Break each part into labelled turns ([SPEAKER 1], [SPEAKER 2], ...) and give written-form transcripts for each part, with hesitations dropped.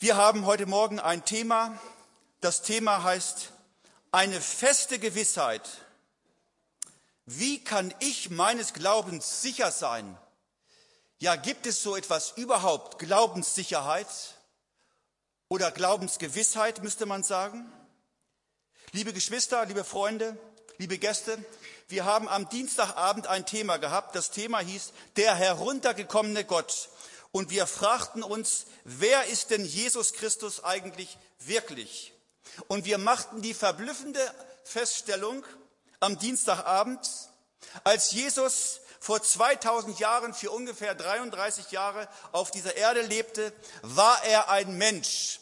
[SPEAKER 1] Wir haben heute Morgen ein Thema, das Thema heißt eine feste Gewissheit. Wie kann ich meines Glaubens sicher sein? Ja, gibt es so etwas überhaupt, Glaubenssicherheit oder Glaubensgewissheit, müsste man sagen? Liebe Geschwister, liebe Freunde, liebe Gäste, wir haben am Dienstagabend ein Thema gehabt. Das Thema hieß der heruntergekommene Gott. Und wir fragten uns, wer ist denn Jesus Christus eigentlich wirklich? Und wir machten die verblüffende Feststellung am Dienstagabend, als Jesus vor 2000 Jahren, für ungefähr 33 Jahre auf dieser Erde lebte, war er ein Mensch.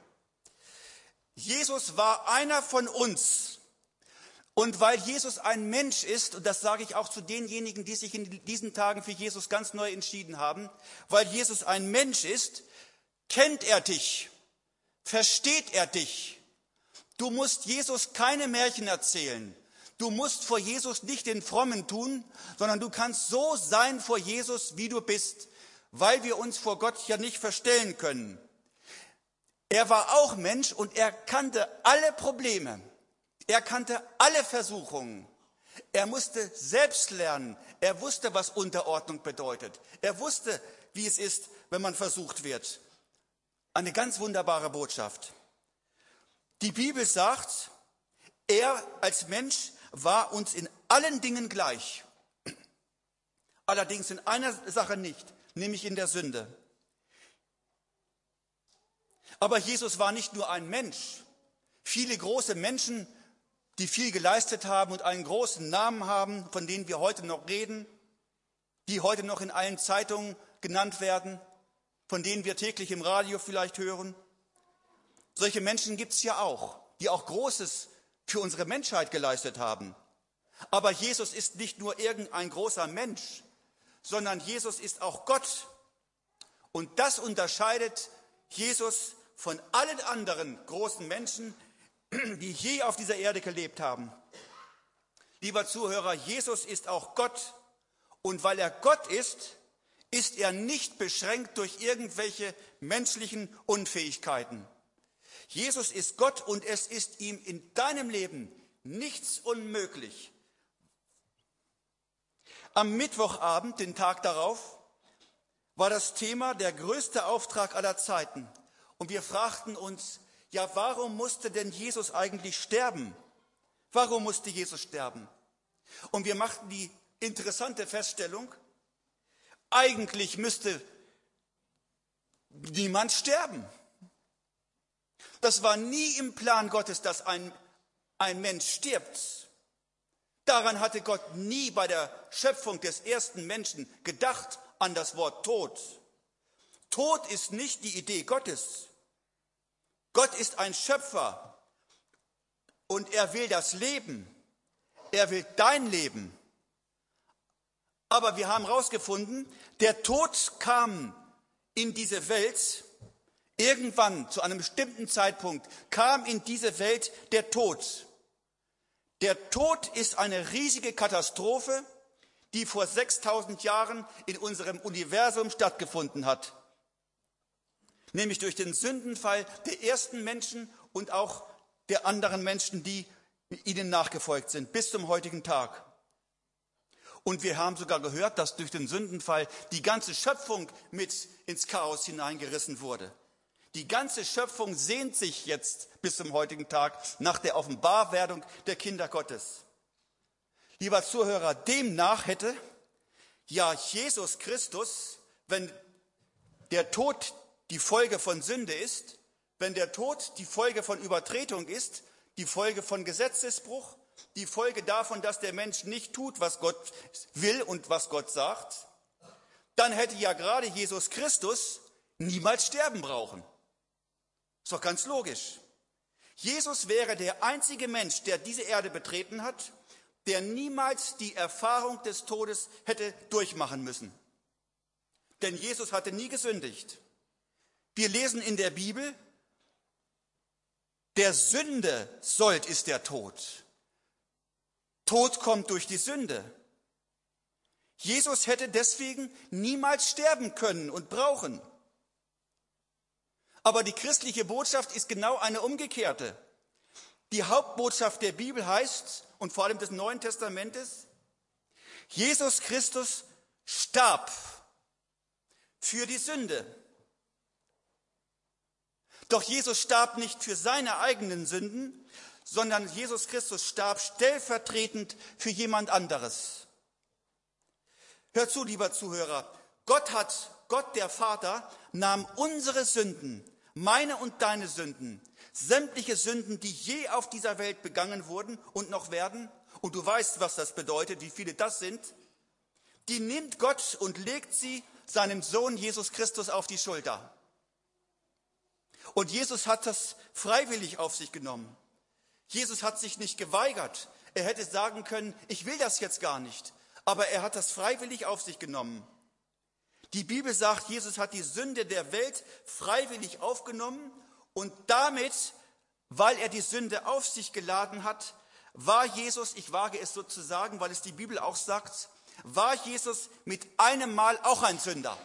[SPEAKER 1] Jesus war einer von uns. Und weil Jesus ein Mensch ist, und das sage ich auch zu denjenigen, die sich in diesen Tagen für Jesus ganz neu entschieden haben, weil Jesus ein Mensch ist, kennt er dich, versteht er dich. Du musst Jesus keine Märchen erzählen. Du musst vor Jesus nicht den Frommen tun, sondern du kannst so sein vor Jesus, wie du bist, weil wir uns vor Gott ja nicht verstellen können. Er war auch Mensch und er kannte alle Probleme. Er kannte alle Versuchungen. Er musste selbst lernen. Er wusste, was Unterordnung bedeutet. Er wusste, wie es ist, wenn man versucht wird. Eine ganz wunderbare Botschaft. Die Bibel sagt, er als Mensch war uns in allen Dingen gleich. Allerdings in einer Sache nicht, nämlich in der Sünde. Aber Jesus war nicht nur ein Mensch. Viele große Menschen, die viel geleistet haben und einen großen Namen haben, von denen wir heute noch reden, die heute noch in allen Zeitungen genannt werden, von denen wir täglich im Radio vielleicht hören. Solche Menschen gibt es ja auch, die auch Großes für unsere Menschheit geleistet haben. Aber Jesus ist nicht nur irgendein großer Mensch, sondern Jesus ist auch Gott. Und das unterscheidet Jesus von allen anderen großen Menschen, die je auf dieser Erde gelebt haben. Lieber Zuhörer, Jesus ist auch Gott. Und weil er Gott ist, ist er nicht beschränkt durch irgendwelche menschlichen Unfähigkeiten. Jesus ist Gott und es ist ihm in deinem Leben nichts unmöglich. Am Mittwochabend, den Tag darauf, war das Thema der größte Auftrag aller Zeiten. Und wir fragten uns, ja, warum musste denn Jesus eigentlich sterben? Warum musste Jesus sterben? Und wir machten die interessante Feststellung, eigentlich müsste niemand sterben. Das war nie im Plan Gottes, dass ein Mensch stirbt. Daran hatte Gott nie bei der Schöpfung des ersten Menschen gedacht, an das Wort Tod. Tod ist nicht die Idee Gottes. Gott ist ein Schöpfer und er will das Leben. Er will dein Leben. Aber wir haben herausgefunden, der Tod kam in diese Welt. Irgendwann, zu einem bestimmten Zeitpunkt, kam in diese Welt der Tod. Der Tod ist eine riesige Katastrophe, die vor 6000 Jahren in unserem Universum stattgefunden hat. Nämlich durch den Sündenfall der ersten Menschen und auch der anderen Menschen, die ihnen nachgefolgt sind, bis zum heutigen Tag. Und wir haben sogar gehört, dass durch den Sündenfall die ganze Schöpfung mit ins Chaos hineingerissen wurde. Die ganze Schöpfung sehnt sich jetzt bis zum heutigen Tag nach der Offenbarwerdung der Kinder Gottes. Lieber Zuhörer, demnach hätte ja Jesus Christus, wenn der Tod die Folge von Sünde ist, wenn der Tod die Folge von Übertretung ist, die Folge von Gesetzesbruch, die Folge davon, dass der Mensch nicht tut, was Gott will und was Gott sagt, dann hätte ja gerade Jesus Christus niemals sterben brauchen. Ist doch ganz logisch. Jesus wäre der einzige Mensch, der diese Erde betreten hat, der niemals die Erfahrung des Todes hätte durchmachen müssen. Denn Jesus hatte nie gesündigt. Wir lesen in der Bibel, der Sünde Sold ist der Tod. Tod kommt durch die Sünde. Jesus hätte deswegen niemals sterben können und brauchen. Aber die christliche Botschaft ist genau eine umgekehrte. Die Hauptbotschaft der Bibel heißt, und vor allem des Neuen Testamentes, Jesus Christus starb für die Sünde. Doch Jesus starb nicht für seine eigenen Sünden, sondern Jesus Christus starb stellvertretend für jemand anderes. Hör zu, lieber Zuhörer, Gott der Vater nahm unsere Sünden, meine und deine Sünden, sämtliche Sünden, die je auf dieser Welt begangen wurden und noch werden, und du weißt, was das bedeutet, wie viele das sind, die nimmt Gott und legt sie seinem Sohn Jesus Christus auf die Schulter. Und Jesus hat das freiwillig auf sich genommen. Jesus hat sich nicht geweigert. Er hätte sagen können, ich will das jetzt gar nicht. Aber er hat das freiwillig auf sich genommen. Die Bibel sagt, Jesus hat die Sünde der Welt freiwillig aufgenommen und damit, weil er die Sünde auf sich geladen hat, war Jesus, ich wage es so zu sagen, weil es die Bibel auch sagt, war Jesus mit einem Mal auch ein Sünder.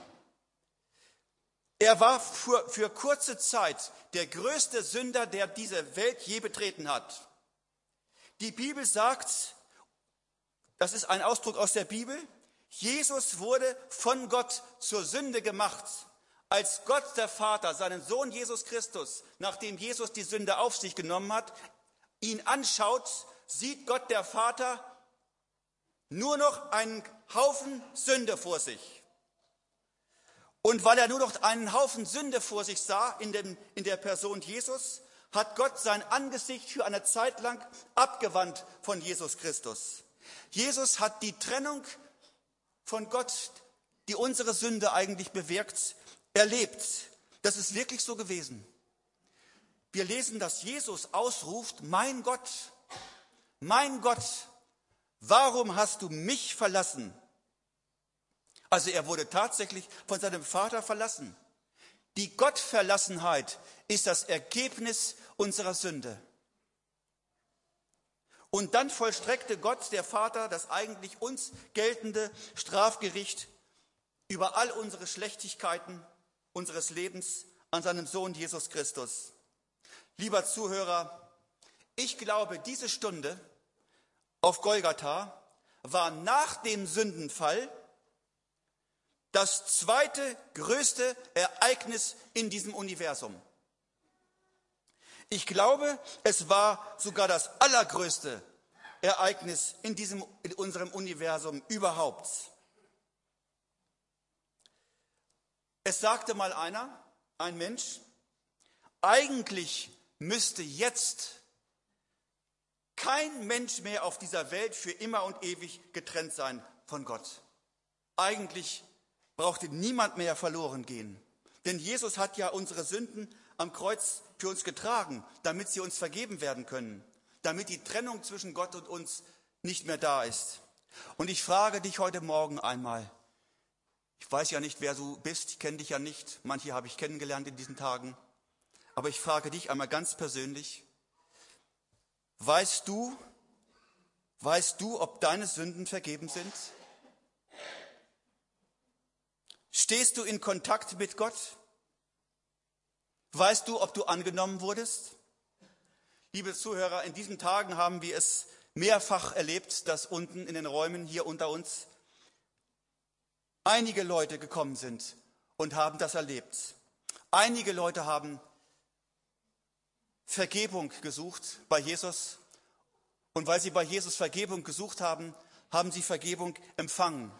[SPEAKER 1] Er war für kurze Zeit der größte Sünder, der diese Welt je betreten hat. Die Bibel sagt, das ist ein Ausdruck aus der Bibel, Jesus wurde von Gott zur Sünde gemacht. Als Gott der Vater seinen Sohn Jesus Christus, nachdem Jesus die Sünde auf sich genommen hat, ihn anschaut, sieht Gott der Vater nur noch einen Haufen Sünde vor sich. Und weil er nur noch einen Haufen Sünde vor sich sah in der Person Jesus, hat Gott sein Angesicht für eine Zeit lang abgewandt von Jesus Christus. Jesus hat die Trennung von Gott, die unsere Sünde eigentlich bewirkt, erlebt. Das ist wirklich so gewesen. Wir lesen, dass Jesus ausruft, mein Gott, warum hast du mich verlassen? Also er wurde tatsächlich von seinem Vater verlassen. Die Gottverlassenheit ist das Ergebnis unserer Sünde. Und dann vollstreckte Gott, der Vater, das eigentlich uns geltende Strafgericht über all unsere Schlechtigkeiten unseres Lebens an seinem Sohn Jesus Christus. Lieber Zuhörer, ich glaube, diese Stunde auf Golgatha war nach dem Sündenfall das zweite größte Ereignis in diesem Universum. Ich glaube, es war sogar das allergrößte Ereignis in unserem Universum überhaupt. Es sagte mal ein Mensch, eigentlich müsste jetzt kein Mensch mehr auf dieser Welt für immer und ewig getrennt sein von Gott. Eigentlich brauchte niemand mehr verloren gehen. Denn Jesus hat ja unsere Sünden am Kreuz für uns getragen, damit sie uns vergeben werden können, damit die Trennung zwischen Gott und uns nicht mehr da ist. Und ich frage dich heute Morgen einmal, ich weiß ja nicht, wer du bist, ich kenne dich ja nicht, manche habe ich kennengelernt in diesen Tagen, aber ich frage dich einmal ganz persönlich, weißt du, ob deine Sünden vergeben sind? Stehst du in Kontakt mit Gott? Weißt du, ob du angenommen wurdest? Liebe Zuhörer, in diesen Tagen haben wir es mehrfach erlebt, dass unten in den Räumen hier unter uns einige Leute gekommen sind und haben das erlebt. Einige Leute haben Vergebung gesucht bei Jesus. Und weil sie bei Jesus Vergebung gesucht haben, haben sie Vergebung empfangen.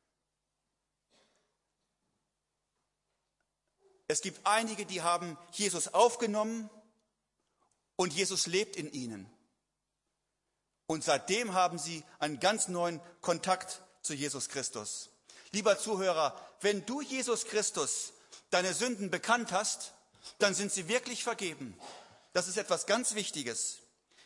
[SPEAKER 1] Es gibt einige, die haben Jesus aufgenommen und Jesus lebt in ihnen. Und seitdem haben sie einen ganz neuen Kontakt zu Jesus Christus. Lieber Zuhörer, wenn du Jesus Christus deine Sünden bekannt hast, dann sind sie wirklich vergeben. Das ist etwas ganz Wichtiges.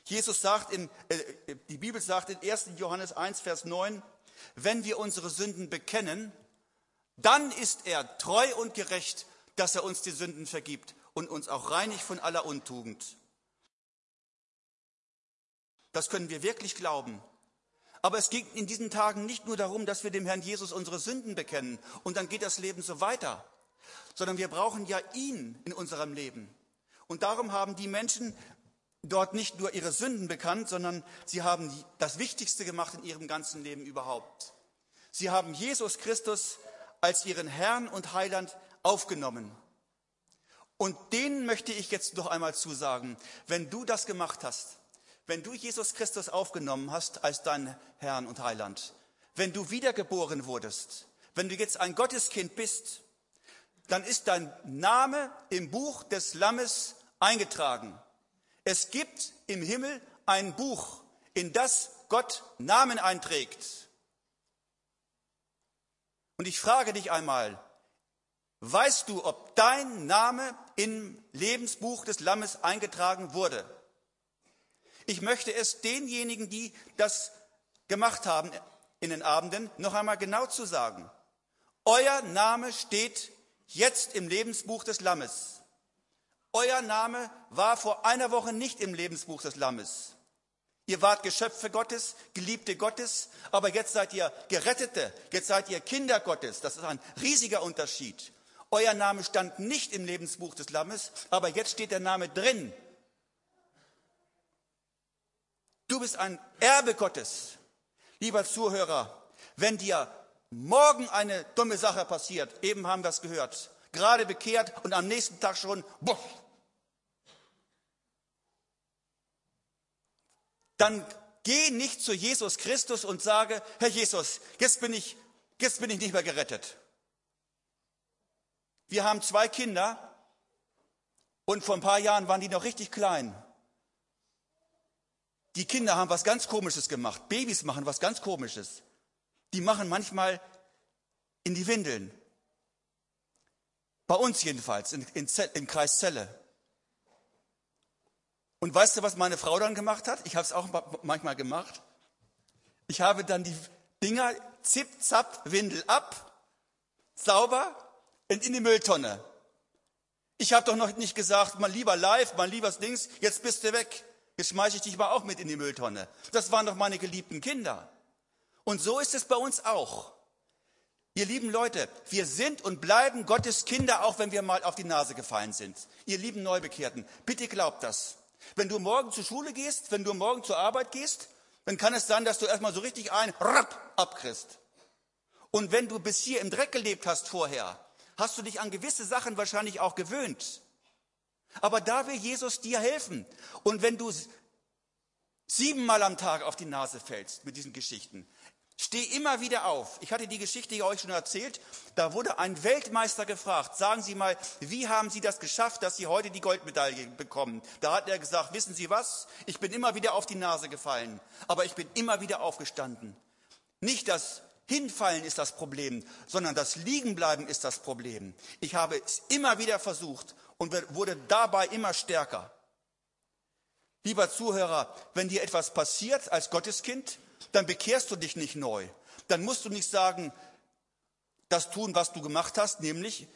[SPEAKER 1] Die Bibel sagt in 1. Johannes 1, Vers 9, wenn wir unsere Sünden bekennen, dann ist er treu und gerecht, dass er uns die Sünden vergibt und uns auch reinigt von aller Untugend. Das können wir wirklich glauben. Aber es geht in diesen Tagen nicht nur darum, dass wir dem Herrn Jesus unsere Sünden bekennen und dann geht das Leben so weiter. sondern wir brauchen ja ihn in unserem Leben. Und darum haben die Menschen dort nicht nur ihre Sünden bekannt, sondern sie haben das Wichtigste gemacht in ihrem ganzen Leben überhaupt. Sie haben Jesus Christus als ihren Herrn und Heiland aufgenommen. Und denen möchte ich jetzt noch einmal zusagen, wenn du das gemacht hast, wenn du Jesus Christus aufgenommen hast als deinen Herrn und Heiland, wenn du wiedergeboren wurdest, wenn du jetzt ein Gotteskind bist, dann ist dein Name im Buch des Lammes eingetragen. Es gibt im Himmel ein Buch, in das Gott Namen einträgt. Und ich frage dich einmal, weißt du, ob dein Name im Lebensbuch des Lammes eingetragen wurde? Ich möchte es denjenigen, die das gemacht haben in den Abenden, noch einmal genau zu sagen. Euer Name steht jetzt im Lebensbuch des Lammes. Euer Name war vor einer Woche nicht im Lebensbuch des Lammes. Ihr wart Geschöpfe Gottes, Geliebte Gottes, aber jetzt seid ihr Gerettete, jetzt seid ihr Kinder Gottes. Das ist ein riesiger Unterschied. Euer Name stand nicht im Lebensbuch des Lammes, aber jetzt steht der Name drin. Du bist ein Erbe Gottes. Lieber Zuhörer, wenn dir morgen eine dumme Sache passiert, eben haben wir es gehört, gerade bekehrt und am nächsten Tag schon, dann geh nicht zu Jesus Christus und sage, Herr Jesus, jetzt bin ich nicht mehr gerettet. Wir haben 2 Kinder und vor ein paar Jahren waren die noch richtig klein. Die Kinder haben was ganz Komisches gemacht. Babys machen was ganz Komisches. Die machen manchmal in die Windeln. Bei uns jedenfalls, im Kreis Celle. Und weißt du, was meine Frau dann gemacht hat? Ich habe es auch manchmal gemacht. Ich habe dann die Dinger zip, zap, Windel ab, sauber und in die Mülltonne. Ich habe doch noch nicht gesagt, mein lieber Live, mein liebes Dings, jetzt bist du weg. Jetzt schmeiße ich dich mal auch mit in die Mülltonne. Das waren doch meine geliebten Kinder. Und so ist es bei uns auch. Ihr lieben Leute, wir sind und bleiben Gottes Kinder, auch wenn wir mal auf die Nase gefallen sind. Ihr lieben Neubekehrten, bitte glaubt das. Wenn du morgen zur Schule gehst, wenn du morgen zur Arbeit gehst, dann kann es sein, dass du erstmal so richtig abkriegst. Und wenn du bis hier im Dreck gelebt hast vorher, hast du dich an gewisse Sachen wahrscheinlich auch gewöhnt. Aber da will Jesus dir helfen. Und wenn du 7-mal am Tag auf die Nase fällst mit diesen Geschichten, steh immer wieder auf. Ich hatte die Geschichte ja euch schon erzählt. Da wurde ein Weltmeister gefragt, sagen Sie mal, wie haben Sie das geschafft, dass Sie heute die Goldmedaille bekommen? Da hat er gesagt, wissen Sie was? Ich bin immer wieder auf die Nase gefallen, aber ich bin immer wieder aufgestanden. Nicht das Hinfallen ist das Problem, sondern das Liegenbleiben ist das Problem. Ich habe es immer wieder versucht und wurde dabei immer stärker. Lieber Zuhörer, wenn dir etwas passiert als Gotteskind, dann bekehrst du dich nicht neu. Dann musst du nicht sagen, das tun, was du gemacht hast, nämlich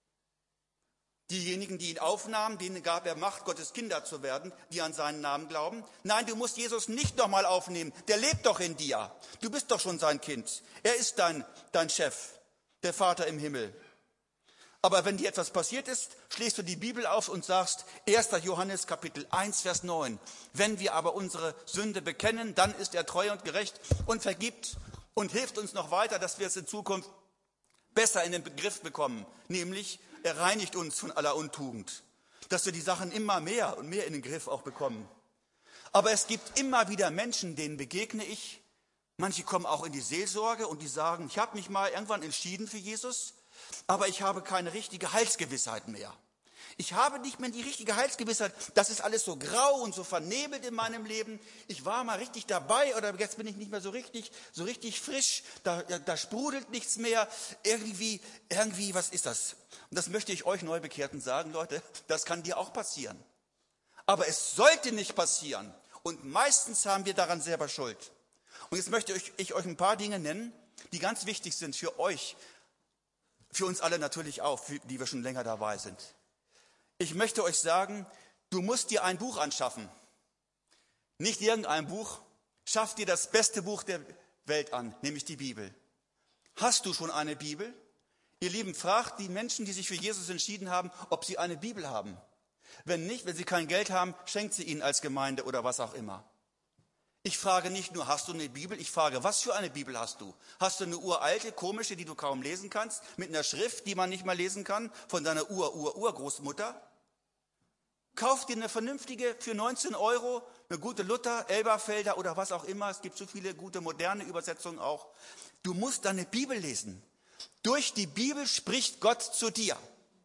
[SPEAKER 1] diejenigen, die ihn aufnahmen, denen gab er Macht, Gottes Kinder zu werden, die an seinen Namen glauben. Nein, du musst Jesus nicht nochmal aufnehmen. Der lebt doch in dir. Du bist doch schon sein Kind. Er ist dein Chef, der Vater im Himmel. Aber wenn dir etwas passiert ist, schlägst du die Bibel auf und sagst, 1. Johannes Kapitel 1, Vers 9. Wenn wir aber unsere Sünde bekennen, dann ist er treu und gerecht und vergibt und hilft uns noch weiter, dass wir es in Zukunft besser in den Begriff bekommen. Nämlich, er reinigt uns von aller Untugend. Dass wir die Sachen immer mehr und mehr in den Griff auch bekommen. Aber es gibt immer wieder Menschen, denen begegne ich. Manche kommen auch in die Seelsorge und die sagen, ich habe mich mal irgendwann entschieden für Jesus, aber ich habe keine richtige Heilsgewissheit mehr. Ich habe nicht mehr die richtige Heilsgewissheit. Das ist alles so grau und so vernebelt in meinem Leben. Ich war mal richtig dabei oder jetzt bin ich nicht mehr so richtig frisch. Da sprudelt nichts mehr. Irgendwie, was ist das? Und das möchte ich euch Neubekehrten sagen, Leute, das kann dir auch passieren. Aber es sollte nicht passieren. Und meistens haben wir daran selber Schuld. Und jetzt möchte ich euch ein paar Dinge nennen, die ganz wichtig sind für euch, für uns alle natürlich auch, die wir schon länger dabei sind. Ich möchte euch sagen, du musst dir ein Buch anschaffen. Nicht irgendein Buch. Schaff dir das beste Buch der Welt an, nämlich die Bibel. Hast du schon eine Bibel? Ihr Lieben, fragt die Menschen, die sich für Jesus entschieden haben, ob sie eine Bibel haben. Wenn nicht, wenn sie kein Geld haben, schenkt sie ihnen als Gemeinde oder was auch immer. Ich frage nicht nur, hast du eine Bibel? Ich frage, was für eine Bibel hast du? Hast du eine uralte, komische, die du kaum lesen kannst, mit einer Schrift, die man nicht mal lesen kann, von deiner Urgroßmutter? Kauf dir eine vernünftige für 19 €, eine gute Luther, Elberfelder oder was auch immer. Es gibt so viele gute moderne Übersetzungen auch. Du musst deine Bibel lesen. Durch die Bibel spricht Gott zu dir.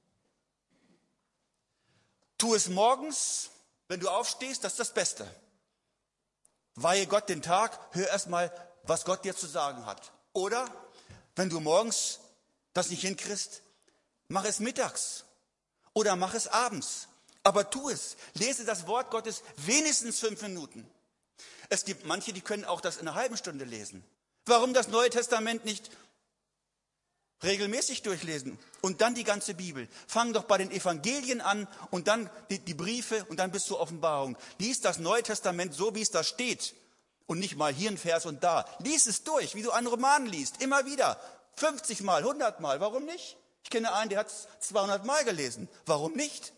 [SPEAKER 1] Tu es morgens, wenn du aufstehst, das ist das Beste. Weihe Gott den Tag, hör erst mal, was Gott dir zu sagen hat. Oder, wenn du morgens das nicht hinkriegst, mach es mittags oder mach es abends. Aber tu es. Lese das Wort Gottes wenigstens 5 Minuten. Es gibt manche, die können auch das in einer halben Stunde lesen. Warum das Neue Testament nicht regelmäßig durchlesen und dann die ganze Bibel? Fang doch bei den Evangelien an und dann die Briefe und dann bis zur Offenbarung. Lies das Neue Testament so, wie es da steht und nicht mal hier ein Vers und da. Lies es durch, wie du einen Roman liest, immer wieder, 50 Mal, 100 Mal. Warum nicht? Ich kenne einen, der hat es 200 Mal gelesen. Warum nicht?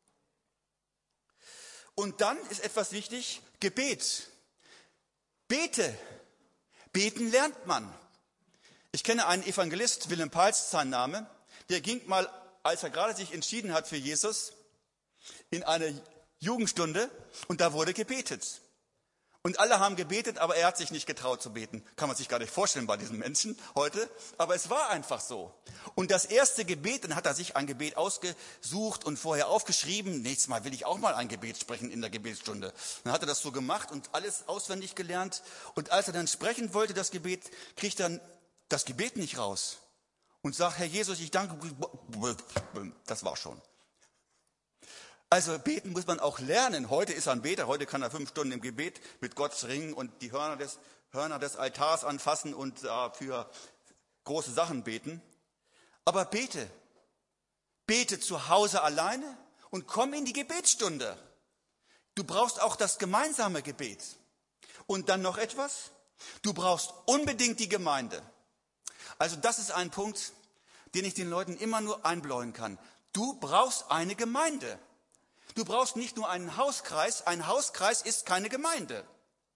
[SPEAKER 1] Und dann ist etwas wichtig, Gebet. Bete. Beten lernt man. Ich kenne einen Evangelist, Willem Pals, sein Name, der ging mal, als er gerade sich entschieden hat für Jesus, in eine Jugendstunde und da wurde gebetet. Und alle haben gebetet, aber er hat sich nicht getraut zu beten. Kann man sich gar nicht vorstellen bei diesen Menschen heute, aber es war einfach so. Und das erste Gebet, dann hat er sich ein Gebet ausgesucht und vorher aufgeschrieben. Nächstes Mal will ich auch mal ein Gebet sprechen in der Gebetsstunde. Dann hat er das so gemacht und alles auswendig gelernt. Und als er dann sprechen wollte, das Gebet, kriegt er das Gebet nicht raus und sagt, Herr Jesus, ich danke, das war schon. Also beten muss man auch lernen. Heute ist er ein Beter, heute kann er 5 Stunden im Gebet mit Gott ringen und die Hörner des Altars anfassen und für große Sachen beten. Aber bete zu Hause alleine und komm in die Gebetsstunde. Du brauchst auch das gemeinsame Gebet. Und dann noch etwas, du brauchst unbedingt die Gemeinde. Also das ist ein Punkt, den ich den Leuten immer nur einbläuen kann. Du brauchst eine Gemeinde. Du brauchst nicht nur einen Hauskreis. Ein Hauskreis ist keine Gemeinde.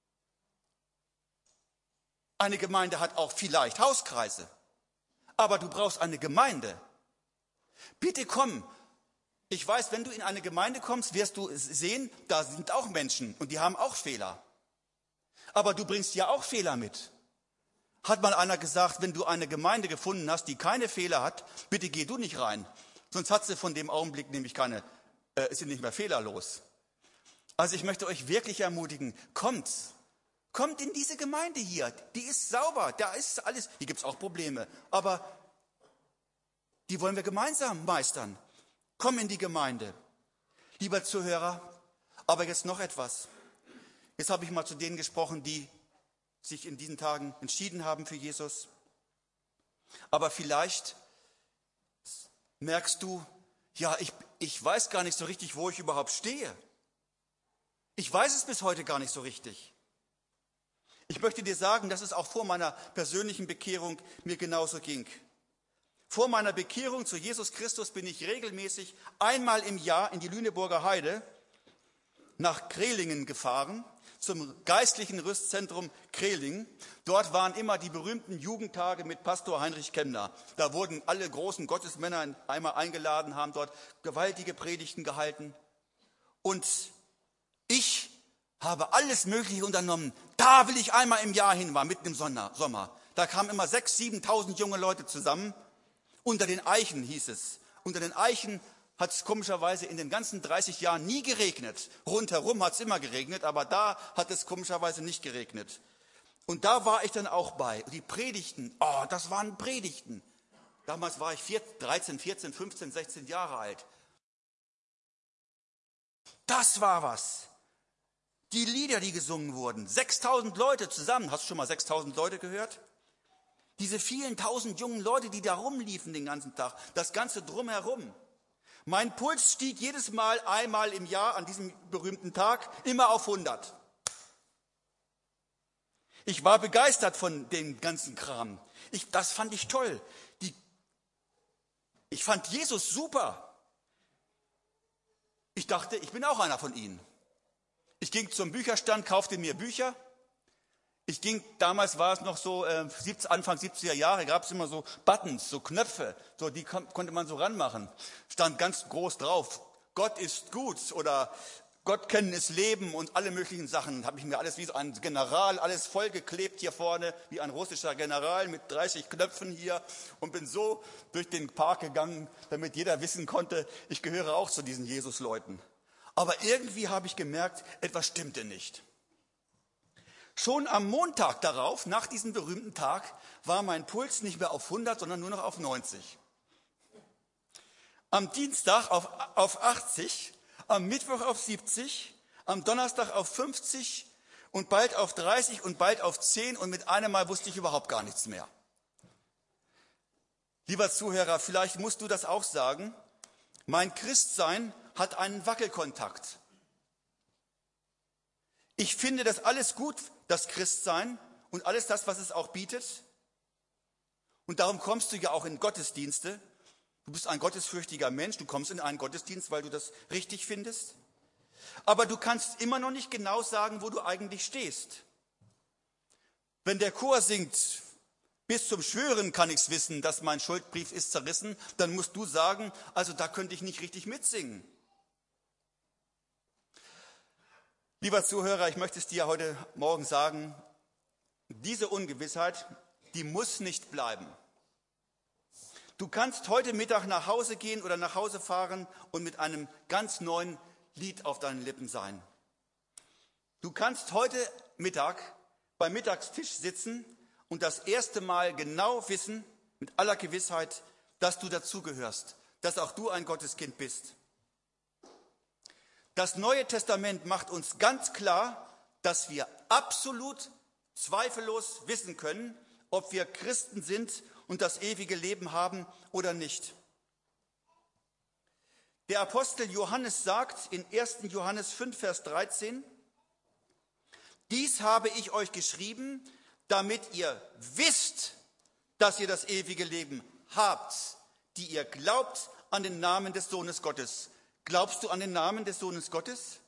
[SPEAKER 1] Eine Gemeinde hat auch vielleicht Hauskreise. Aber du brauchst eine Gemeinde. Bitte komm. Ich weiß, wenn du in eine Gemeinde kommst, wirst du sehen, da sind auch Menschen und die haben auch Fehler. Aber du bringst ja auch Fehler mit. Hat mal einer gesagt, wenn du eine Gemeinde gefunden hast, die keine Fehler hat, bitte geh du nicht rein. Sonst hat sie von dem Augenblick nämlich ist sie nicht mehr fehlerlos. Also ich möchte euch wirklich ermutigen, kommt in diese Gemeinde hier. Die ist sauber, da ist alles. Hier gibt es auch Probleme, aber die wollen wir gemeinsam meistern. Komm in die Gemeinde. Lieber Zuhörer, aber jetzt noch etwas. Jetzt habe ich mal zu denen gesprochen, die sich in diesen Tagen entschieden haben für Jesus. Aber vielleicht merkst du, ja, ich weiß gar nicht so richtig, wo ich überhaupt stehe. Ich weiß es bis heute gar nicht so richtig. Ich möchte dir sagen, dass es auch vor meiner persönlichen Bekehrung mir genauso ging. Vor meiner Bekehrung zu Jesus Christus bin ich regelmäßig einmal im Jahr in die Lüneburger Heide nach Krehlingen gefahren, zum geistlichen Rüstzentrum Krehlingen. Dort waren immer die berühmten Jugendtage mit Pastor Heinrich Kemner. Da wurden alle großen Gottesmänner einmal eingeladen, haben dort gewaltige Predigten gehalten. Und ich habe alles Mögliche unternommen. Da will ich einmal im Jahr hin, war mitten im Sommer. Da kamen immer 6.000, 7.000 junge Leute zusammen. Unter den Eichen hieß es. Unter den Eichen hat es komischerweise in den ganzen 30 Jahren nie geregnet. Rundherum hat es immer geregnet, aber da hat es komischerweise nicht geregnet. Und da war ich dann auch bei. Die Predigten, das waren Predigten. Damals war ich 13, 14, 15, 16 Jahre alt. Das war was. Die Lieder, die gesungen wurden, 6.000 Leute zusammen. Hast du schon mal 6.000 Leute gehört? Diese vielen tausend jungen Leute, die da rumliefen den ganzen Tag, das Ganze drumherum. Mein Puls stieg jedes Mal einmal im Jahr an diesem berühmten Tag immer auf 100. Ich war begeistert von dem ganzen Kram. Das fand ich toll. Ich fand Jesus super. Ich dachte, ich bin auch einer von ihnen. Ich ging zum Bücherstand, kaufte mir Bücher. Damals war es noch so, Anfang 70er Jahre, gab es immer so Buttons, so Knöpfe, so, die konnte man so ranmachen. Stand ganz groß drauf, Gott ist gut oder Gott kennen ist Leben und alle möglichen Sachen. Habe ich mir alles wie so ein General, alles vollgeklebt hier vorne, wie ein russischer General mit 30 Knöpfen hier und bin so durch den Park gegangen, damit jeder wissen konnte, ich gehöre auch zu diesen Jesus-Leuten. Aber irgendwie habe ich gemerkt, etwas stimmte nicht. Schon am Montag darauf, nach diesem berühmten Tag, war mein Puls nicht mehr auf 100, sondern nur noch auf 90. Am Dienstag auf 80, am Mittwoch auf 70, am Donnerstag auf 50 und bald auf 30 und bald auf 10 und mit einem Mal wusste ich überhaupt gar nichts mehr. Lieber Zuhörer, vielleicht musst du das auch sagen. Mein Christsein hat einen Wackelkontakt. Ich finde das alles gut, das Christsein und alles das, was es auch bietet. Und darum kommst du ja auch in Gottesdienste. Du bist ein gottesfürchtiger Mensch, du kommst in einen Gottesdienst, weil du das richtig findest. Aber du kannst immer noch nicht genau sagen, wo du eigentlich stehst. Wenn der Chor singt, bis zum Schwören kann ich's wissen, dass mein Schuldbrief ist zerrissen, dann musst du sagen, also da könnte ich nicht richtig mitsingen. Lieber Zuhörer, ich möchte es dir heute Morgen sagen, diese Ungewissheit, die muss nicht bleiben. Du kannst heute Mittag nach Hause gehen oder nach Hause fahren und mit einem ganz neuen Lied auf deinen Lippen sein. Du kannst heute Mittag beim Mittagstisch sitzen und das erste Mal genau wissen, mit aller Gewissheit, dass du dazugehörst, dass auch du ein Gotteskind bist. Das Neue Testament macht uns ganz klar, dass wir absolut zweifellos wissen können, ob wir Christen sind und das ewige Leben haben oder nicht. Der Apostel Johannes sagt in 1. Johannes 5, Vers 13, dies habe ich euch geschrieben, damit ihr wisst, dass ihr das ewige Leben habt, die ihr glaubt an den Namen des Sohnes Gottes. Glaubst du an den Namen des Sohnes Gottes?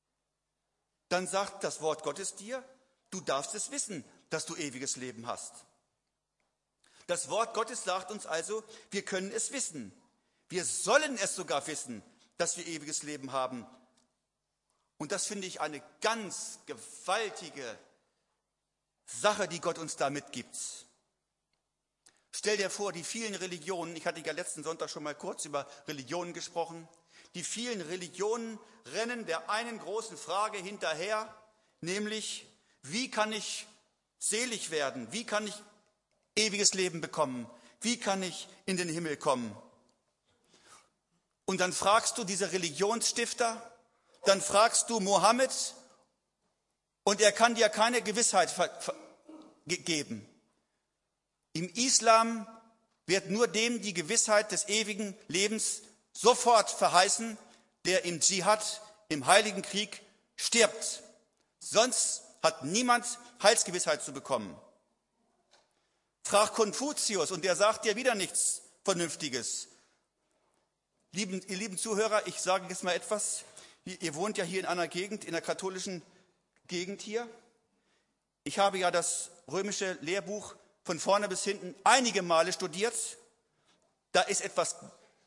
[SPEAKER 1] Dann sagt das Wort Gottes dir, du darfst es wissen, dass du ewiges Leben hast. Das Wort Gottes sagt uns also, wir können es wissen. Wir sollen es sogar wissen, dass wir ewiges Leben haben. Und das finde ich eine ganz gewaltige Sache, die Gott uns da mitgibt. Stell dir vor, die vielen Religionen, ich hatte ja letzten Sonntag schon mal kurz über Religionen gesprochen, die vielen Religionen rennen der einen großen Frage hinterher, nämlich, wie kann ich selig werden? Wie kann ich ewiges Leben bekommen? Wie kann ich in den Himmel kommen? Und dann fragst du diese Religionsstifter, dann fragst du Mohammed und er kann dir keine Gewissheit geben. Im Islam wird nur dem die Gewissheit des ewigen Lebens sofort verheißen, der im Dschihad, im Heiligen Krieg, stirbt. Sonst hat niemand Heilsgewissheit zu bekommen. Frag Konfuzius und der sagt dir wieder nichts Vernünftiges. Ihr lieben Zuhörer, ich sage jetzt mal etwas. Ihr wohnt ja hier in einer Gegend, in der katholischen Gegend hier. Ich habe ja das römische Lehrbuch von vorne bis hinten einige Male studiert. Da ist etwas,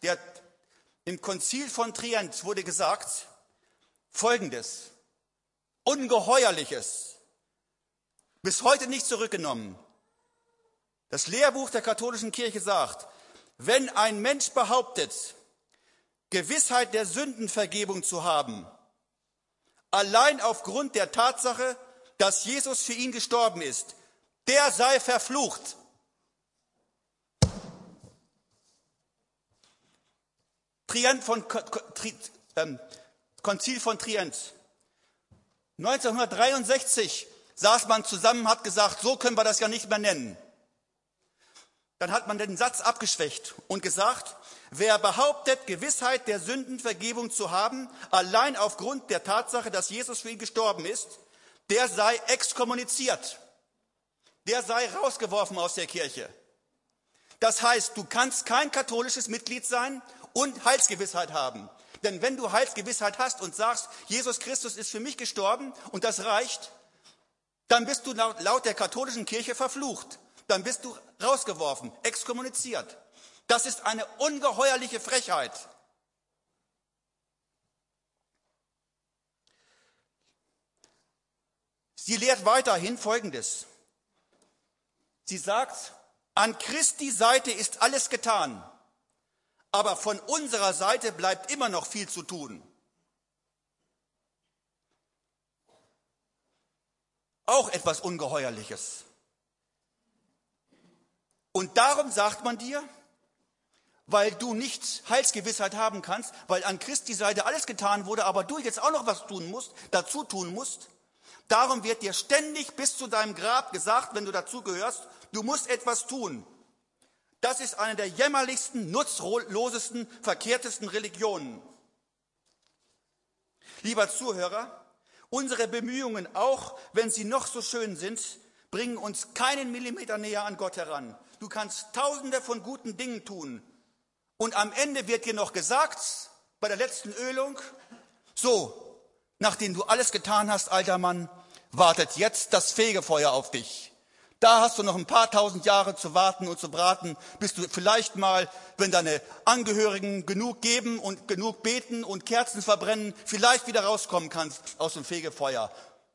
[SPEAKER 1] im Konzil von Trient wurde gesagt, Folgendes, Ungeheuerliches, bis heute nicht zurückgenommen. Das Lehrbuch der katholischen Kirche sagt, wenn ein Mensch behauptet, Gewissheit der Sündenvergebung zu haben, allein aufgrund der Tatsache, dass Jesus für ihn gestorben ist, der sei verflucht. Konzil von Trient. 1963 saß man zusammen, hat gesagt, so können wir das ja nicht mehr nennen. Dann hat man den Satz abgeschwächt und gesagt, wer behauptet, Gewissheit der Sündenvergebung zu haben, allein aufgrund der Tatsache, dass Jesus für ihn gestorben ist, der sei exkommuniziert. Der sei rausgeworfen aus der Kirche. Das heißt, du kannst kein katholisches Mitglied sein und Heilsgewissheit haben. Denn wenn du Heilsgewissheit hast und sagst, Jesus Christus ist für mich gestorben und das reicht, dann bist du laut der katholischen Kirche verflucht. Dann bist du rausgeworfen, exkommuniziert. Das ist eine ungeheuerliche Frechheit. Sie lehrt weiterhin Folgendes. Sie sagt, an Christi Seite ist alles getan, aber von unserer Seite bleibt immer noch viel zu tun. Auch etwas Ungeheuerliches. Und darum sagt man dir, weil du nicht Heilsgewissheit haben kannst, weil an Christi Seite alles getan wurde, aber du jetzt auch noch was tun musst, dazu tun musst, darum wird dir ständig bis zu deinem Grab gesagt, wenn du dazu gehörst, du musst etwas tun. Das ist eine der jämmerlichsten, nutzlosesten, verkehrtesten Religionen. Lieber Zuhörer, unsere Bemühungen, auch wenn sie noch so schön sind, bringen uns keinen Millimeter näher an Gott heran. Du kannst tausende von guten Dingen tun. Und am Ende wird dir noch gesagt, bei der letzten Ölung, so, nachdem du alles getan hast, alter Mann, wartet jetzt das Fegefeuer auf dich. Da hast du noch ein paar tausend Jahre zu warten und zu braten, bis du vielleicht mal, wenn deine Angehörigen genug geben und genug beten und Kerzen verbrennen, vielleicht wieder rauskommen kannst aus dem Fegefeuer.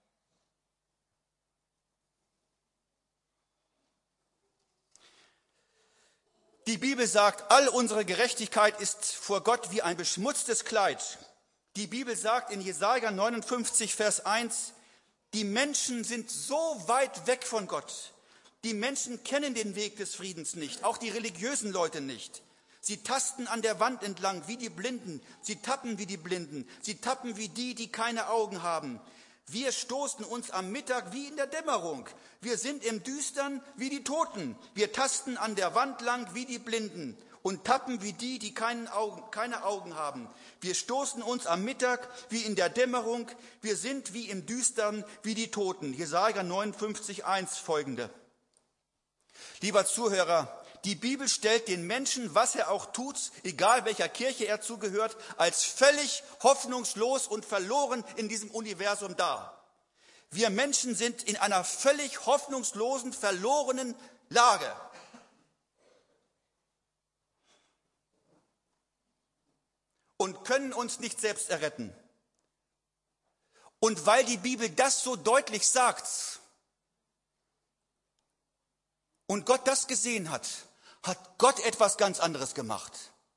[SPEAKER 1] Die Bibel sagt, all unsere Gerechtigkeit ist vor Gott wie ein beschmutztes Kleid. Die Bibel sagt in Jesaja 59, Vers 1, die Menschen sind so weit weg von Gott. Die Menschen kennen den Weg des Friedens nicht, auch die religiösen Leute nicht. Sie tasten an der Wand entlang wie die Blinden, sie tappen wie die Blinden, sie tappen wie die, die keine Augen haben. Wir stoßen uns am Mittag wie in der Dämmerung. Wir sind im Düstern wie die Toten. Wir tasten an der Wand lang wie die Blinden und tappen wie die, die keine Augen haben. Wir stoßen uns am Mittag wie in der Dämmerung. Wir sind wie im Düstern wie die Toten. Jesaja 59, 1 folgende. Lieber Zuhörer, die Bibel stellt den Menschen, was er auch tut, egal welcher Kirche er zugehört, als völlig hoffnungslos und verloren in diesem Universum dar. Wir Menschen sind in einer völlig hoffnungslosen, verlorenen Lage. Und können uns nicht selbst erretten. Und weil die Bibel das so deutlich sagt und Gott das gesehen hat, hat Gott etwas ganz anderes gemacht.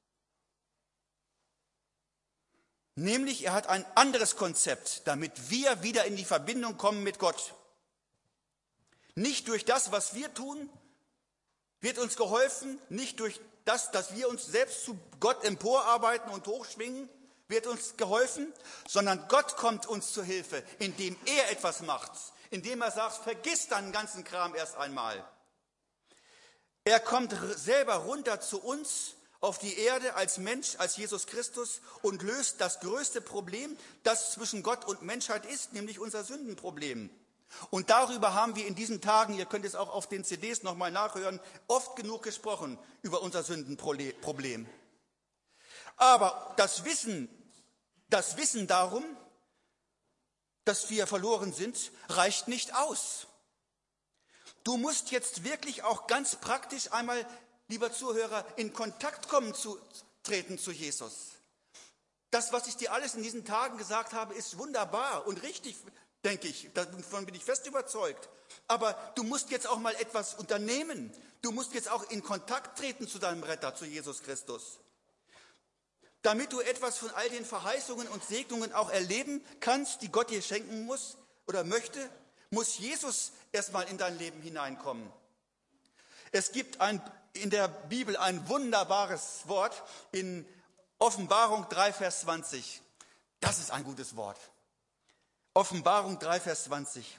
[SPEAKER 1] Nämlich, er hat ein anderes Konzept, damit wir wieder in die Verbindung kommen mit Gott. Nicht durch das, was wir tun, wird uns geholfen, nicht durch das, dass wir uns selbst zu Gott emporarbeiten und hochschwingen, wird uns geholfen, sondern Gott kommt uns zu Hilfe, indem er etwas macht, indem er sagt, vergiss deinen ganzen Kram erst einmal. Er kommt selber runter zu uns auf die Erde als Mensch, als Jesus Christus und löst das größte Problem, das zwischen Gott und Menschheit ist, nämlich unser Sündenproblem. Und darüber haben wir in diesen Tagen, ihr könnt es auch auf den CDs nochmal nachhören, oft genug gesprochen, über unser Sündenproblem. Aber das Wissen darum, dass wir verloren sind, reicht nicht aus. Du musst jetzt wirklich auch ganz praktisch einmal, lieber Zuhörer, in Kontakt treten zu Jesus. Das, was ich dir alles in diesen Tagen gesagt habe, ist wunderbar und richtig, denke ich. Davon bin ich fest überzeugt. Aber du musst jetzt auch mal etwas unternehmen. Du musst jetzt auch in Kontakt treten zu deinem Retter, zu Jesus Christus. Damit du etwas von all den Verheißungen und Segnungen auch erleben kannst, die Gott dir schenken muss oder möchte, muss Jesus erstmal in dein Leben hineinkommen. Es gibt in der Bibel ein wunderbares Wort in Offenbarung 3, Vers 20. Das ist ein gutes Wort. Offenbarung 3, Vers 20.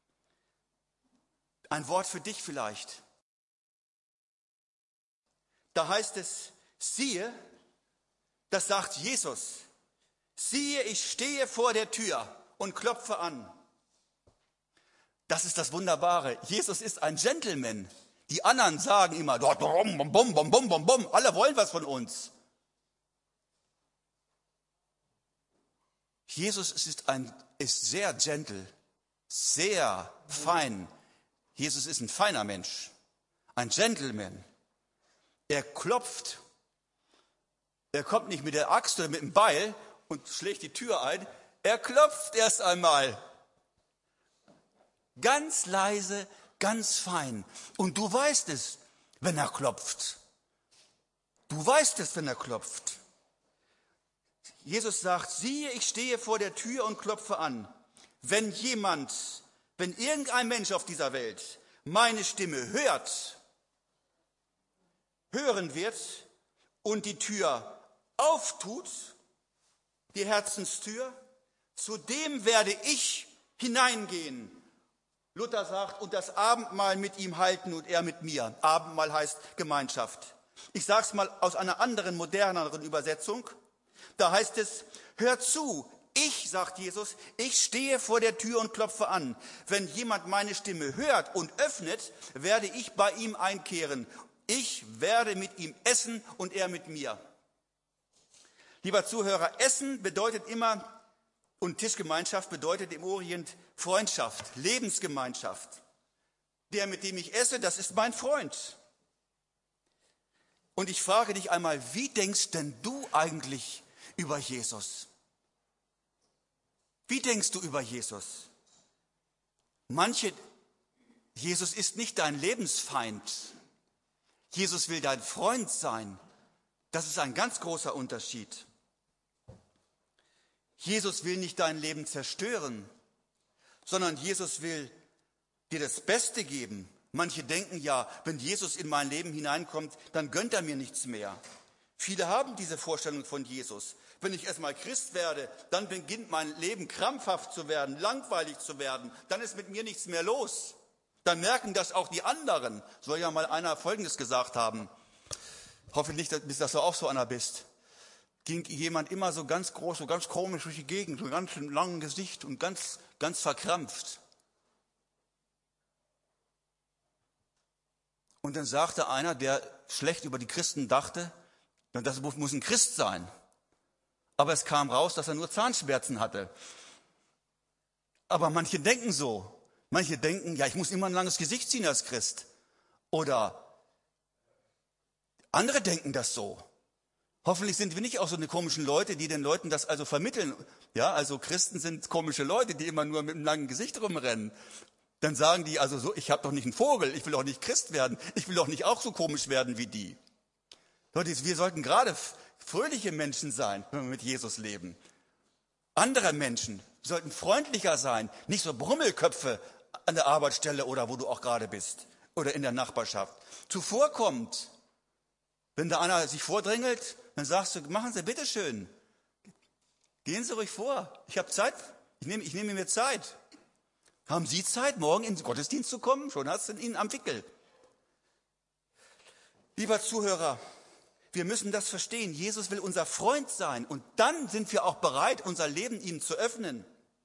[SPEAKER 1] Ein Wort für dich vielleicht. Da heißt es, siehe, das sagt Jesus, siehe, ich stehe vor der Tür und klopfe an. Das ist das Wunderbare. Jesus ist ein Gentleman. Die anderen sagen immer, bom, bom, bom, bom, bom, bom, bom. Alle wollen was von uns. Jesus ist sehr gentle, sehr fein. Jesus ist ein feiner Mensch, ein Gentleman. Er klopft. Er kommt nicht mit der Axt oder mit dem Beil und schlägt die Tür ein. Er klopft erst einmal. Ganz leise, ganz fein. Und du weißt es, wenn er klopft. Du weißt es, wenn er klopft. Jesus sagt, siehe, ich stehe vor der Tür und klopfe an. Wenn irgendein Mensch auf dieser Welt meine Stimme hören wird und die Tür auftut, die Herzenstür, zu dem werde ich hineingehen. Luther sagt, und das Abendmahl mit ihm halten und er mit mir. Abendmahl heißt Gemeinschaft. Ich sage es mal aus einer anderen, moderneren Übersetzung. Da heißt es, hör zu, sagt Jesus, ich stehe vor der Tür und klopfe an. Wenn jemand meine Stimme hört und öffnet, werde ich bei ihm einkehren. Ich werde mit ihm essen und er mit mir. Lieber Zuhörer, Essen bedeutet immer, und Tischgemeinschaft bedeutet im Orient Freundschaft, Lebensgemeinschaft. Der, mit dem ich esse, das ist mein Freund. Und ich frage dich einmal, wie denkst denn du eigentlich über Jesus? Wie denkst du über Jesus? Jesus ist nicht dein Lebensfeind. Jesus will dein Freund sein. Das ist ein ganz großer Unterschied. Jesus will nicht dein Leben zerstören, sondern Jesus will dir das Beste geben. Manche denken ja, wenn Jesus in mein Leben hineinkommt, dann gönnt er mir nichts mehr. Viele haben diese Vorstellung von Jesus. Wenn ich erstmal Christ werde, dann beginnt mein Leben krampfhaft zu werden, langweilig zu werden. Dann ist mit mir nichts mehr los. Dann merken das auch die anderen. Soll ja mal einer Folgendes gesagt haben. Hoffe nicht, dass du auch so einer bist. Ging jemand immer so ganz groß, so ganz komisch durch die Gegend, so ganz mit langem Gesicht und ganz verkrampft. Und dann sagte einer, der schlecht über die Christen dachte, das muss ein Christ sein. Aber es kam raus, dass er nur Zahnschmerzen hatte. Aber manche denken so. Manche denken, ja, ich muss immer ein langes Gesicht ziehen als Christ. Oder andere denken das so. Hoffentlich sind wir nicht auch so eine komischen Leute, die den Leuten das also vermitteln. Ja, also Christen sind komische Leute, die immer nur mit einem langen Gesicht rumrennen. Dann sagen die also so, ich habe doch nicht einen Vogel, ich will doch nicht Christ werden, ich will doch nicht auch so komisch werden wie die. Leute, wir sollten gerade fröhliche Menschen sein, wenn wir mit Jesus leben. Andere Menschen sollten freundlicher sein, nicht so Brummelköpfe an der Arbeitsstelle oder wo du auch gerade bist oder in der Nachbarschaft. Zuvorkommt, wenn da einer sich vordrängelt, dann sagst du, machen Sie bitteschön, gehen Sie ruhig vor, ich habe Zeit, ich nehme mir Zeit. Haben Sie Zeit, morgen in den Gottesdienst zu kommen? Schon hast du ihn am Wickel. Lieber Zuhörer, wir müssen das verstehen. Jesus will unser Freund sein und dann sind wir auch bereit, unser Leben ihm zu öffnen.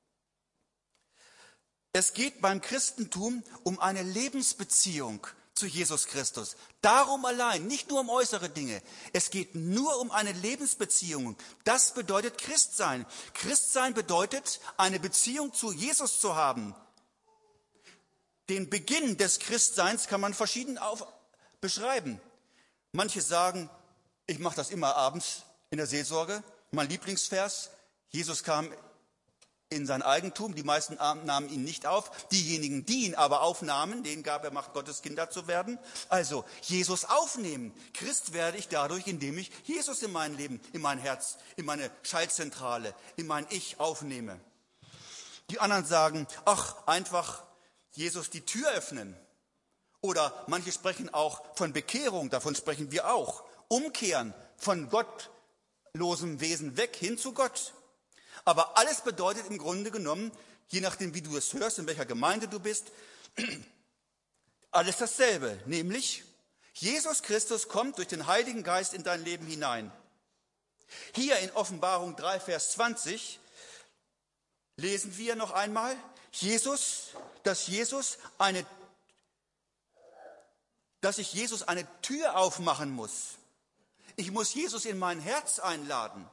[SPEAKER 1] Es geht beim Christentum um eine Lebensbeziehung zu Jesus Christus. Darum allein, nicht nur um äußere Dinge. Es geht nur um eine Lebensbeziehung. Das bedeutet Christsein. Christsein bedeutet, eine Beziehung zu Jesus zu haben. Den Beginn des Christseins kann man verschieden beschreiben. Manche sagen, ich mache das immer abends in der Seelsorge. Mein Lieblingsvers, Jesus kam in sein Eigentum, die meisten nahmen ihn nicht auf. Diejenigen, die ihn aber aufnahmen, denen gab er Macht, Gottes Kinder zu werden. Also Jesus aufnehmen. Christ werde ich dadurch, indem ich Jesus in mein Leben, in mein Herz, in meine Schaltzentrale, in mein Ich aufnehme. Die anderen sagen, ach, einfach Jesus die Tür öffnen. Oder manche sprechen auch von Bekehrung, davon sprechen wir auch. Umkehren von gottlosem Wesen weg hin zu Gott. Aber alles bedeutet im Grunde genommen, je nachdem wie du es hörst, in welcher Gemeinde du bist, alles dasselbe. Nämlich, Jesus Christus kommt durch den Heiligen Geist in dein Leben hinein. Hier in Offenbarung 3, Vers 20 lesen wir noch einmal, dass Jesus dass ich Jesus eine Tür aufmachen muss. Ich muss Jesus in mein Herz einladen.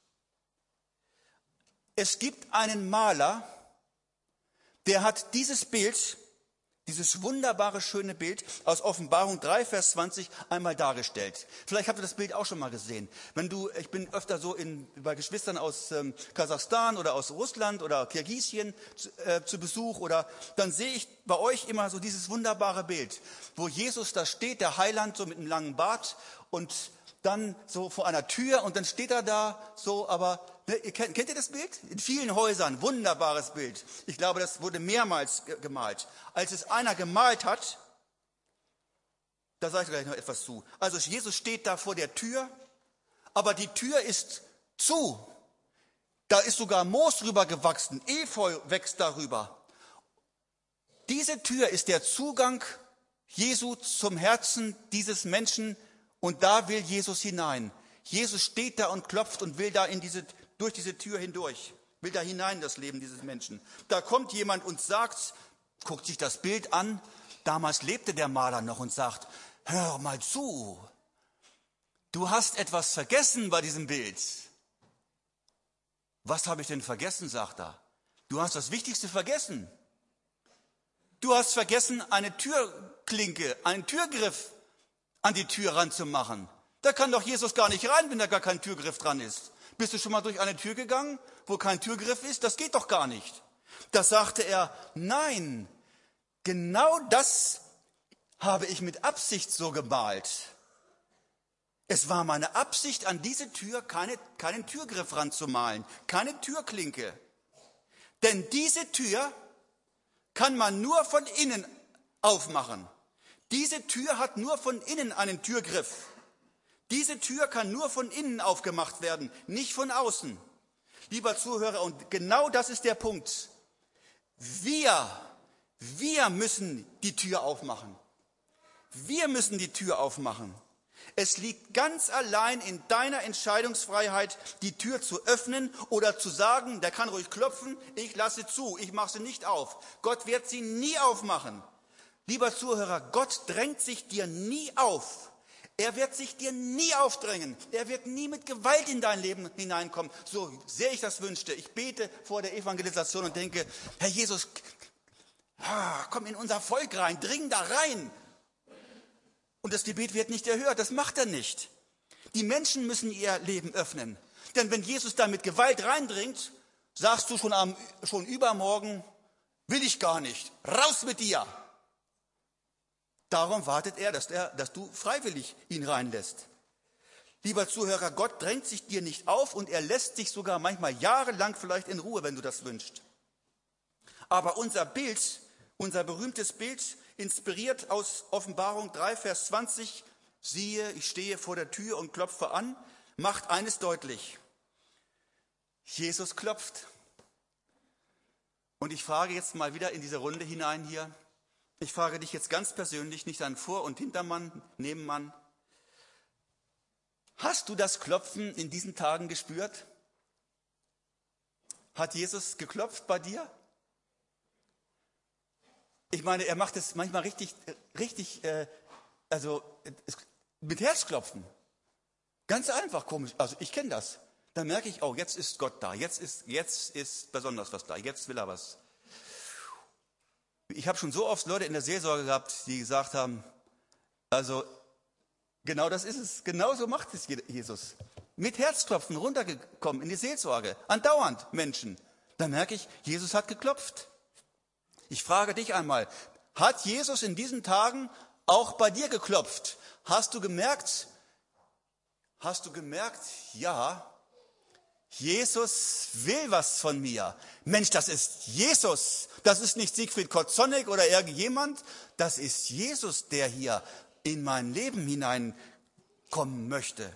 [SPEAKER 1] Es gibt einen Maler, der hat dieses Bild, dieses wunderbare, schöne Bild aus Offenbarung 3, Vers 20 einmal dargestellt. Vielleicht habt ihr das Bild auch schon mal gesehen. Ich bin öfter so bei Geschwistern aus Kasachstan oder aus Russland oder Kirgisien zu Besuch, oder dann sehe ich bei euch immer so dieses wunderbare Bild, wo Jesus da steht, der Heiland, so mit einem langen Bart und dann so vor einer Tür, und dann steht er da so, aber kennt ihr das Bild? In vielen Häusern, wunderbares Bild. Ich glaube, das wurde mehrmals gemalt. Als es einer gemalt hat, da sage ich gleich noch etwas zu. Also Jesus steht da vor der Tür, aber die Tür ist zu. Da ist sogar Moos drüber gewachsen, Efeu wächst darüber. Diese Tür ist der Zugang Jesu zum Herzen dieses Menschen, und da will Jesus hinein. Jesus steht da und klopft und will da durch diese Tür hindurch, will da hinein das Leben dieses Menschen. Da kommt jemand und sagt, guckt sich das Bild an, damals lebte der Maler noch, und sagt, hör mal zu, du hast etwas vergessen bei diesem Bild. Was habe ich denn vergessen, sagt er. Du hast das Wichtigste vergessen. Du hast vergessen, eine Türklinke, einen Türgriff an die Tür ranzumachen. Da kann doch Jesus gar nicht rein, wenn da gar kein Türgriff dran ist. Bist du schon mal durch eine Tür gegangen, wo kein Türgriff ist? Das geht doch gar nicht. Da sagte er, nein, genau das habe ich mit Absicht so gemalt. Es war meine Absicht, an diese Tür keinen Türgriff ranzumalen, keine Türklinke. Denn diese Tür kann man nur von innen aufmachen. Diese Tür hat nur von innen einen Türgriff. Diese Tür kann nur von innen aufgemacht werden, nicht von außen. Lieber Zuhörer, und genau das ist der Punkt. Wir müssen die Tür aufmachen. Wir müssen die Tür aufmachen. Es liegt ganz allein in deiner Entscheidungsfreiheit, die Tür zu öffnen oder zu sagen, der kann ruhig klopfen, ich lasse zu, ich mache sie nicht auf. Gott wird sie nie aufmachen. Lieber Zuhörer, Gott drängt sich dir nie auf. Er wird sich dir nie aufdrängen. Er wird nie mit Gewalt in dein Leben hineinkommen. So sehr ich das wünschte. Ich bete vor der Evangelisation und denke, Herr Jesus, komm in unser Volk rein, dring da rein. Und das Gebet wird nicht erhört, das macht er nicht. Die Menschen müssen ihr Leben öffnen. Denn wenn Jesus da mit Gewalt reindringt, sagst du schon übermorgen, will ich gar nicht, raus mit dir. Darum wartet er, dass du freiwillig ihn reinlässt. Lieber Zuhörer, Gott drängt sich dir nicht auf, und er lässt dich sogar manchmal jahrelang vielleicht in Ruhe, wenn du das wünschst. Aber unser berühmtes Bild, inspiriert aus Offenbarung 3, Vers 20, siehe, ich stehe vor der Tür und klopfe an, macht eines deutlich. Jesus klopft. Und ich frage jetzt mal wieder in diese Runde hinein hier, ich frage dich jetzt ganz persönlich, nicht an Vor- und Hintermann, Nebenmann. Hast du das Klopfen in diesen Tagen gespürt? Hat Jesus geklopft bei dir? Ich meine, er macht es manchmal richtig, mit Herzklopfen. Ganz einfach, komisch. Also ich kenne das. Dann merke ich, oh, jetzt ist Gott da. Jetzt ist besonders was da. Jetzt will er was. Ich habe schon so oft Leute in der Seelsorge gehabt, die gesagt haben, also genau das ist es. Genau so macht es Jesus. Mit Herzklopfen runtergekommen in die Seelsorge. Andauernd Menschen. Dann merke ich, Jesus hat geklopft. Ich frage dich einmal, hat Jesus in diesen Tagen auch bei dir geklopft? Hast du gemerkt, ja, Jesus will was von mir. Mensch, das ist Jesus. Das ist nicht Siegfried Kotzonnek oder irgendjemand. Das ist Jesus, der hier in mein Leben hineinkommen möchte.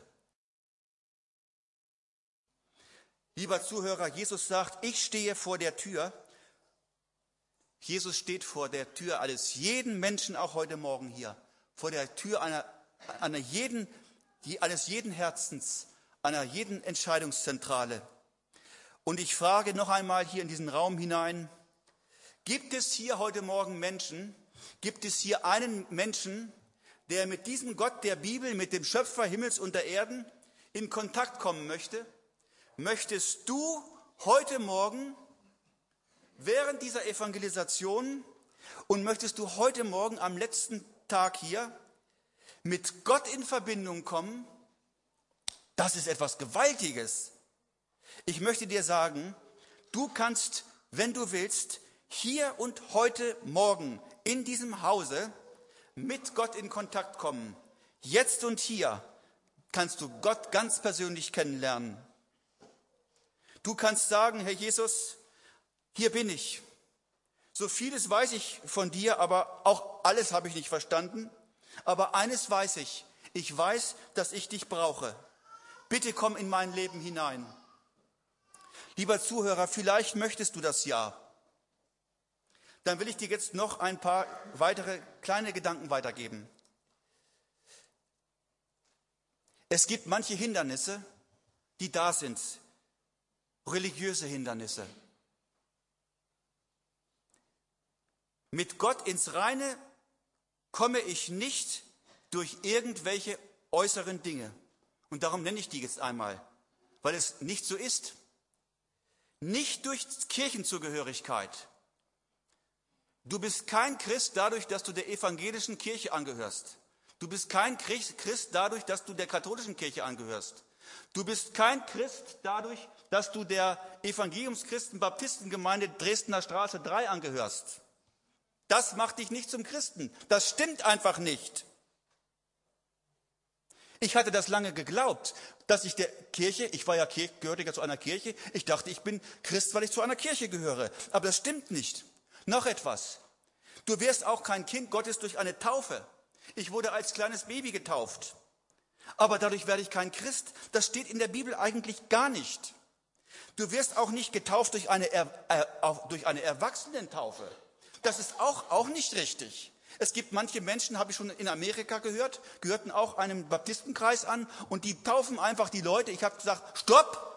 [SPEAKER 1] Lieber Zuhörer, Jesus sagt, ich stehe vor der Tür. Jesus steht vor der Tür eines jeden Menschen, auch heute Morgen hier. Vor der Tür eines jeden Herzens, einer jeden Entscheidungszentrale. Und ich frage noch einmal hier in diesen Raum hinein, gibt es hier heute Morgen Menschen, gibt es hier einen Menschen, der mit diesem Gott der Bibel, mit dem Schöpfer Himmels und der Erden in Kontakt kommen möchte, möchtest du heute Morgen während dieser Evangelisation und möchtest du heute Morgen am letzten Tag hier mit Gott in Verbindung kommen? Das ist etwas Gewaltiges. Ich möchte dir sagen, du kannst, wenn du willst, hier und heute Morgen in diesem Hause mit Gott in Kontakt kommen. Jetzt und hier kannst du Gott ganz persönlich kennenlernen. Du kannst sagen, Herr Jesus, hier bin ich. So vieles weiß ich von dir, aber auch alles habe ich nicht verstanden. Aber eines weiß ich weiß, dass ich dich brauche. Bitte komm in mein Leben hinein. Lieber Zuhörer, vielleicht möchtest du das ja. Dann will ich dir jetzt noch ein paar weitere kleine Gedanken weitergeben. Es gibt manche Hindernisse, die da sind. Religiöse Hindernisse. Mit Gott ins Reine komme ich nicht durch irgendwelche äußeren Dinge. Und darum nenne ich die jetzt einmal, weil es nicht so ist. Nicht durch Kirchenzugehörigkeit. Du bist kein Christ dadurch, dass du der evangelischen Kirche angehörst. Du bist kein Christ dadurch, dass du der katholischen Kirche angehörst. Du bist kein Christ dadurch, dass du der Evangeliumschristen-Baptistengemeinde Dresdner Straße 3 angehörst. Das macht dich nicht zum Christen. Das stimmt einfach nicht. Ich hatte das lange geglaubt, dass ich der Kirche, gehörte ja zu einer Kirche, ich dachte, ich bin Christ, weil ich zu einer Kirche gehöre. Aber das stimmt nicht. Noch etwas. Du wirst auch kein Kind Gottes durch eine Taufe. Ich wurde als kleines Baby getauft. Aber dadurch werde ich kein Christ. Das steht in der Bibel eigentlich gar nicht. Du wirst auch nicht getauft durch eine Erwachsenentaufe. Das ist auch nicht richtig. Es gibt manche Menschen, habe ich schon in Amerika gehört, gehörten auch einem Baptistenkreis an und die taufen einfach die Leute. Ich habe gesagt, stopp!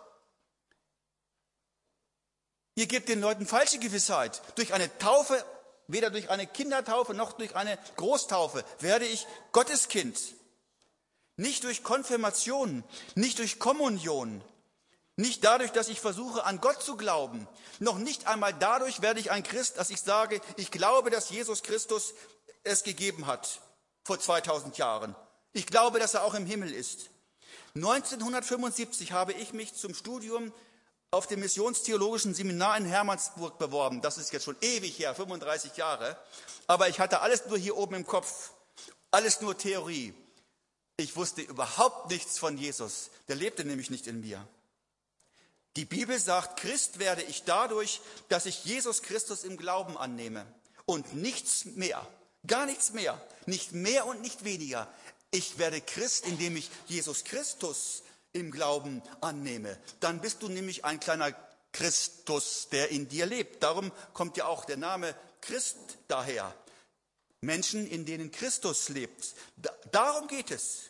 [SPEAKER 1] Ihr gebt den Leuten falsche Gewissheit. Durch eine Taufe, weder durch eine Kindertaufe noch durch eine Großtaufe, werde ich Gotteskind. Nicht durch Konfirmation, nicht durch Kommunion, nicht dadurch, dass ich versuche, an Gott zu glauben. Noch nicht einmal dadurch werde ich ein Christ, dass ich sage, ich glaube, dass Jesus Christus es gegeben hat vor 2000 Jahren. Ich glaube, dass er auch im Himmel ist. 1975 habe ich mich zum Studium auf dem Missionstheologischen Seminar in Hermannsburg beworben. Das ist jetzt schon ewig her, 35 Jahre. Aber ich hatte alles nur hier oben im Kopf, alles nur Theorie. Ich wusste überhaupt nichts von Jesus. Der lebte nämlich nicht in mir. Die Bibel sagt, Christ werde ich dadurch, dass ich Jesus Christus im Glauben annehme. Und nichts mehr, gar nichts mehr, nicht mehr und nicht weniger. Ich werde Christ, indem ich Jesus Christus im Glauben annehme. Dann bist du nämlich ein kleiner Christus, der in dir lebt. Darum kommt ja auch der Name Christ daher. Menschen, in denen Christus lebt. Darum geht es.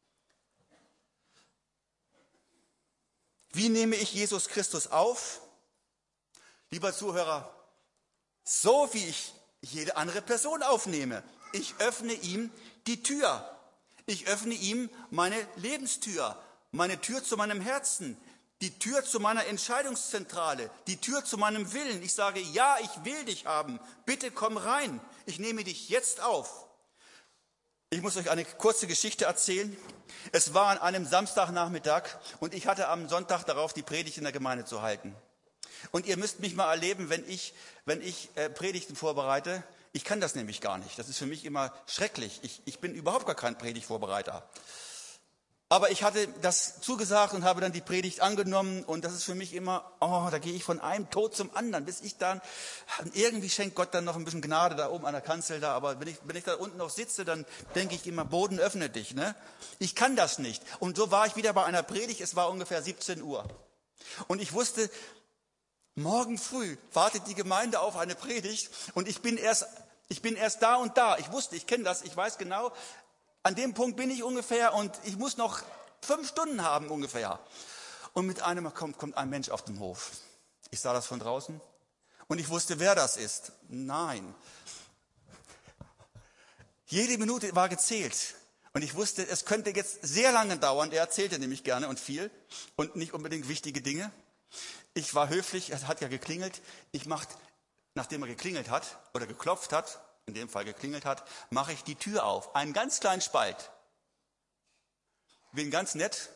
[SPEAKER 1] Wie nehme ich Jesus Christus auf? Lieber Zuhörer, so wie ich jede andere Person aufnehme. Ich öffne ihm die Tür. Ich öffne ihm meine Lebenstür, meine Tür zu meinem Herzen, die Tür zu meiner Entscheidungszentrale, die Tür zu meinem Willen. Ich sage, ja, ich will dich haben. Bitte komm rein. Ich nehme dich jetzt auf. Ich muss euch eine kurze Geschichte erzählen. Es war an einem Samstagnachmittag und ich hatte am Sonntag darauf, die Predigt in der Gemeinde zu halten. Und ihr müsst mich mal erleben, wenn ich Predigten vorbereite. Ich kann das nämlich gar nicht. Das ist für mich immer schrecklich. Ich bin überhaupt gar kein Predigtvorbereiter. Aber ich hatte das zugesagt und habe dann die Predigt angenommen und das ist für mich immer, da gehe ich von einem Tod zum anderen, bis ich dann, irgendwie schenkt Gott dann noch ein bisschen Gnade da oben an der Kanzel da, aber wenn ich da unten noch sitze, dann denke ich immer, Boden öffne dich, ne? Ich kann das nicht. Und so war ich wieder bei einer Predigt, es war ungefähr 17 Uhr. Und ich wusste, morgen früh wartet die Gemeinde auf eine Predigt und ich bin erst da und da. Ich wusste, ich kenne das, ich weiß genau, an dem Punkt bin ich ungefähr und ich muss noch 5 Stunden haben ungefähr. Und mit einem kommt ein Mensch auf den Hof. Ich sah das von draußen und ich wusste, wer das ist. Nein. Jede Minute war gezählt. Und ich wusste, es könnte jetzt sehr lange dauern. Er erzählte nämlich gerne und viel und nicht unbedingt wichtige Dinge. Ich war höflich, es hat ja geklingelt. Nachdem er geklingelt hat oder geklopft hat, in dem Fall geklingelt hat, mache ich die Tür auf. Einen ganz kleinen Spalt. Bin ganz nett.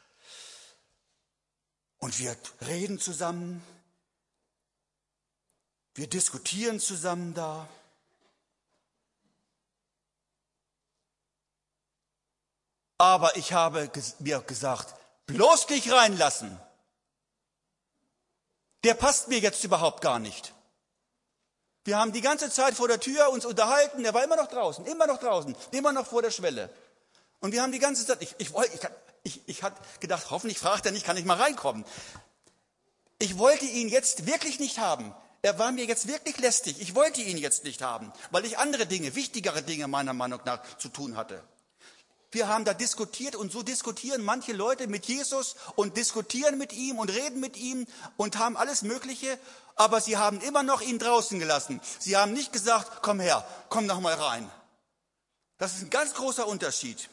[SPEAKER 1] Und wir reden zusammen. Wir diskutieren zusammen da. Aber ich habe mir gesagt, bloß nicht reinlassen. Der passt mir jetzt überhaupt gar nicht. Wir haben die ganze Zeit vor der Tür uns unterhalten, der war immer noch draußen, immer noch vor der Schwelle. Und wir haben die ganze Zeit, ich hatte gedacht, hoffentlich fragt er nicht, kann ich mal reinkommen. Ich wollte ihn jetzt wirklich nicht haben. Er war mir jetzt wirklich lästig. Ich wollte ihn jetzt nicht haben, weil ich andere Dinge, wichtigere Dinge meiner Meinung nach zu tun hatte. Wir haben da diskutiert und so diskutieren manche Leute mit Jesus und diskutieren mit ihm und reden mit ihm und haben alles Mögliche, aber sie haben immer noch ihn draußen gelassen. Sie haben nicht gesagt, komm her, komm noch mal rein. Das ist ein ganz großer Unterschied.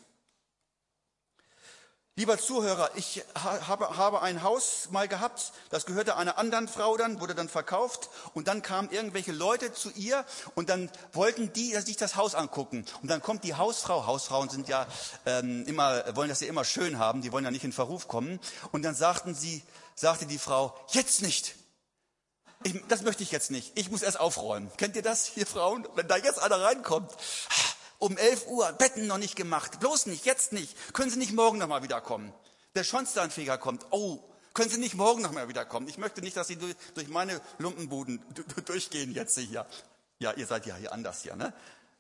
[SPEAKER 1] Lieber Zuhörer, ich habe ein Haus mal gehabt, das gehörte einer anderen Frau dann, wurde dann verkauft und dann kamen irgendwelche Leute zu ihr und dann wollten die sich das Haus angucken. Und dann kommt die Hausfrau, Hausfrauen sind ja wollen das ja immer schön haben, die wollen ja nicht in Verruf kommen. Und dann sagte die Frau, jetzt nicht. Das möchte ich jetzt nicht, ich muss erst aufräumen. Kennt ihr das, ihr Frauen? Wenn da jetzt einer reinkommt, um 11 Uhr, Betten noch nicht gemacht, bloß nicht, jetzt nicht. Können Sie nicht morgen noch mal wiederkommen? Der Schornsteinfeger kommt, oh, können Sie nicht morgen noch mal wiederkommen? Ich möchte nicht, dass Sie durch meine Lumpenbuden durchgehen jetzt hier. Ja, ihr seid ja hier anders hier, ne?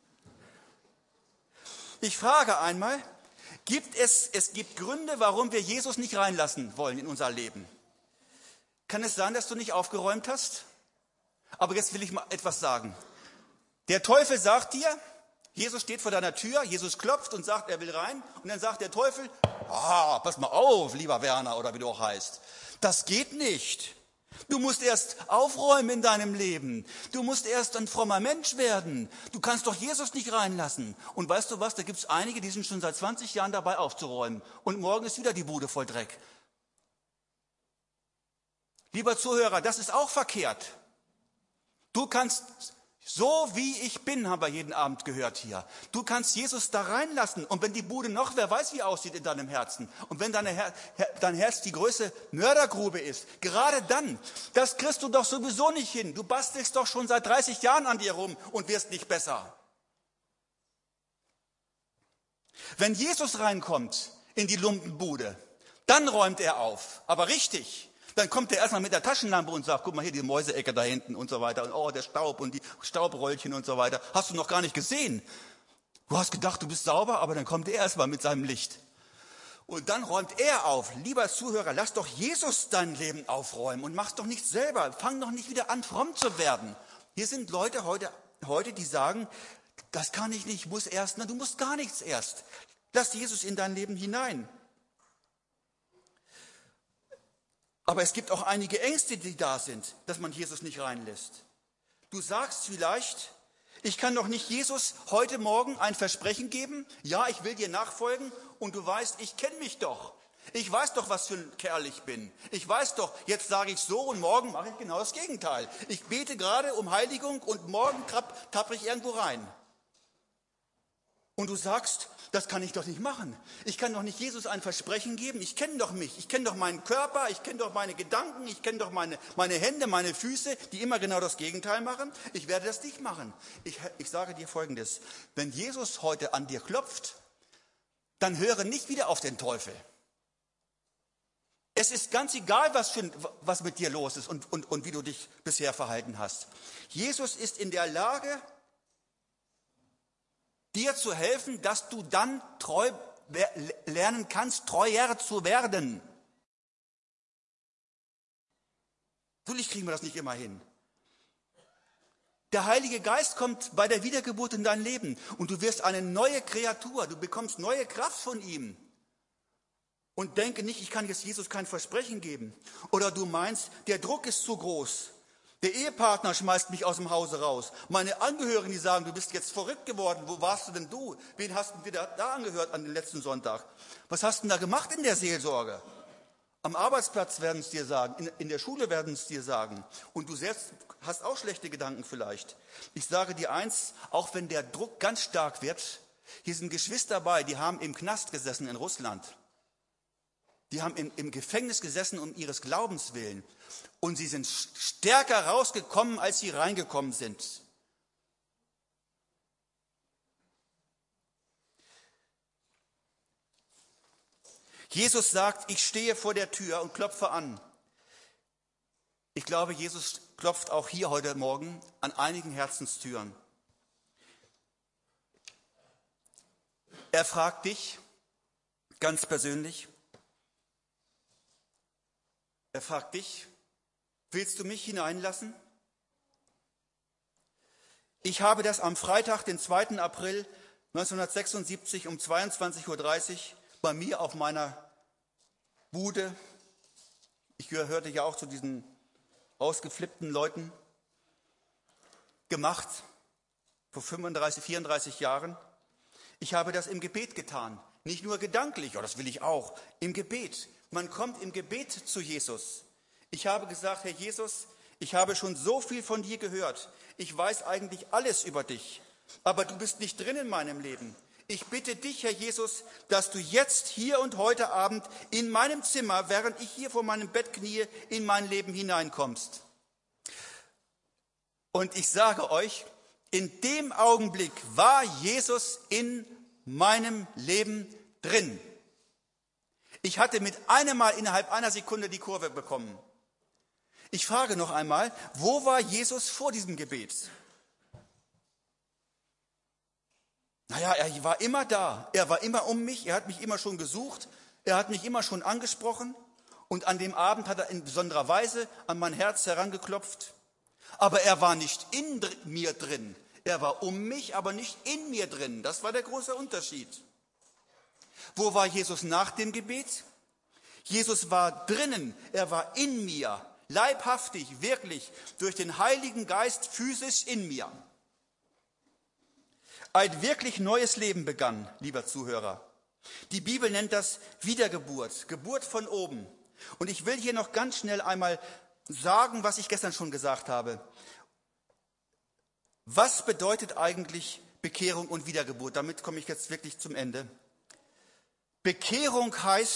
[SPEAKER 1] Ich frage einmal, es gibt Gründe, warum wir Jesus nicht reinlassen wollen in unser Leben. Kann es sein, dass du nicht aufgeräumt hast? Aber jetzt will ich mal etwas sagen. Der Teufel sagt dir, Jesus steht vor deiner Tür, Jesus klopft und sagt, er will rein. Und dann sagt der Teufel, pass mal auf, lieber Werner oder wie du auch heißt. Das geht nicht. Du musst erst aufräumen in deinem Leben. Du musst erst ein frommer Mensch werden. Du kannst doch Jesus nicht reinlassen. Und weißt du was, da gibt es einige, die sind schon seit 20 Jahren dabei aufzuräumen. Und morgen ist wieder die Bude voll Dreck. Lieber Zuhörer, das ist auch verkehrt. Du kannst... So wie ich bin, haben wir jeden Abend gehört hier. Du kannst Jesus da reinlassen. Und wenn die Bude noch, wer weiß, wie aussieht in deinem Herzen. Und wenn dein Herz die größte Mördergrube ist, gerade dann, das kriegst du doch sowieso nicht hin. Du bastelst doch schon seit 30 Jahren an dir rum und wirst nicht besser. Wenn Jesus reinkommt in die Lumpenbude, dann räumt er auf. Aber richtig. Dann kommt er erstmal mit der Taschenlampe und sagt, guck mal hier, die Mäuseecke da hinten und so weiter. Und oh, der Staub und die Staubröllchen und so weiter. Hast du noch gar nicht gesehen. Du hast gedacht, du bist sauber, aber dann kommt er erstmal mit seinem Licht. Und dann räumt er auf. Lieber Zuhörer, lass doch Jesus dein Leben aufräumen und mach's doch nicht selber. Fang doch nicht wieder an, fromm zu werden. Hier sind Leute heute, die sagen, das kann ich nicht, ich muss erst. Na, du musst gar nichts erst. Lass Jesus in dein Leben hinein. Aber es gibt auch einige Ängste, die da sind, dass man Jesus nicht reinlässt. Du sagst vielleicht, ich kann doch nicht Jesus heute Morgen ein Versprechen geben. Ja, ich will dir nachfolgen und du weißt, ich kenne mich doch. Ich weiß doch, was für ein Kerl ich bin. Ich weiß doch, jetzt sage ich so und morgen mache ich genau das Gegenteil. Ich bete gerade um Heiligung und morgen tappe ich irgendwo rein. Und du sagst, das kann ich doch nicht machen. Ich kann doch nicht Jesus ein Versprechen geben. Ich kenne doch mich. Ich kenne doch meinen Körper. Ich kenne doch meine Gedanken. Ich kenne doch meine Hände, meine Füße, die immer genau das Gegenteil machen. Ich werde das nicht machen. Ich sage dir Folgendes. Wenn Jesus heute an dir klopft, dann höre nicht wieder auf den Teufel. Es ist ganz egal, was mit dir los ist und wie du dich bisher verhalten hast. Jesus ist in der Lage, dir zu helfen, dass du dann lernen kannst, treuer zu werden. Natürlich kriegen wir das nicht immer hin. Der Heilige Geist kommt bei der Wiedergeburt in dein Leben und du wirst eine neue Kreatur, du bekommst neue Kraft von ihm. Und denke nicht, ich kann jetzt Jesus kein Versprechen geben. Oder du meinst, der Druck ist zu groß. Der Ehepartner schmeißt mich aus dem Hause raus. Meine Angehörigen, die sagen, du bist jetzt verrückt geworden. Wo warst du denn du? Wen hast du dir da angehört an dem letzten Sonntag? Was hast du denn da gemacht in der Seelsorge? Am Arbeitsplatz werden es dir sagen, in der Schule werden es dir sagen. Und du selbst hast auch schlechte Gedanken vielleicht. Ich sage dir eins, auch wenn der Druck ganz stark wird, hier sind Geschwister dabei, die haben im Knast gesessen in Russland. Die haben im Gefängnis gesessen um ihres Glaubens willen. Und sie sind stärker rausgekommen, als sie reingekommen sind. Jesus sagt, ich stehe vor der Tür und klopfe an. Ich glaube, Jesus klopft auch hier heute Morgen an einigen Herzenstüren. Er fragt dich ganz persönlich. Er fragt dich, willst du mich hineinlassen? Ich habe das am Freitag, den 2. April 1976 um 22:30 Uhr bei mir auf meiner Bude, ich gehörte ja auch zu diesen ausgeflippten Leuten, gemacht, vor 34 Jahren. Ich habe das im Gebet getan, nicht nur gedanklich, das will ich auch, im Gebet. Man kommt im Gebet zu Jesus. Ich habe gesagt, Herr Jesus, ich habe schon so viel von dir gehört. Ich weiß eigentlich alles über dich, aber du bist nicht drin in meinem Leben. Ich bitte dich, Herr Jesus, dass du jetzt, hier und heute Abend in meinem Zimmer, während ich hier vor meinem Bett kniee, in mein Leben hineinkommst. Und ich sage euch, in dem Augenblick war Jesus in meinem Leben drin. Ich hatte mit einem Mal innerhalb einer Sekunde die Kurve bekommen. Ich frage noch einmal, wo war Jesus vor diesem Gebet? Naja, er war immer da, er war immer um mich, er hat mich immer schon gesucht, er hat mich immer schon angesprochen und an dem Abend hat er in besonderer Weise an mein Herz herangeklopft. Aber er war nicht in mir drin, er war um mich, aber nicht in mir drin. Das war der große Unterschied. Wo war Jesus nach dem Gebet? Jesus war drinnen, er war in mir, leibhaftig, wirklich, durch den Heiligen Geist physisch in mir. Ein wirklich neues Leben begann, lieber Zuhörer. Die Bibel nennt das Wiedergeburt, Geburt von oben. Und ich will hier noch ganz schnell einmal sagen, was ich gestern schon gesagt habe. Was bedeutet eigentlich Bekehrung und Wiedergeburt? Damit komme ich jetzt wirklich zum Ende. Bekehrung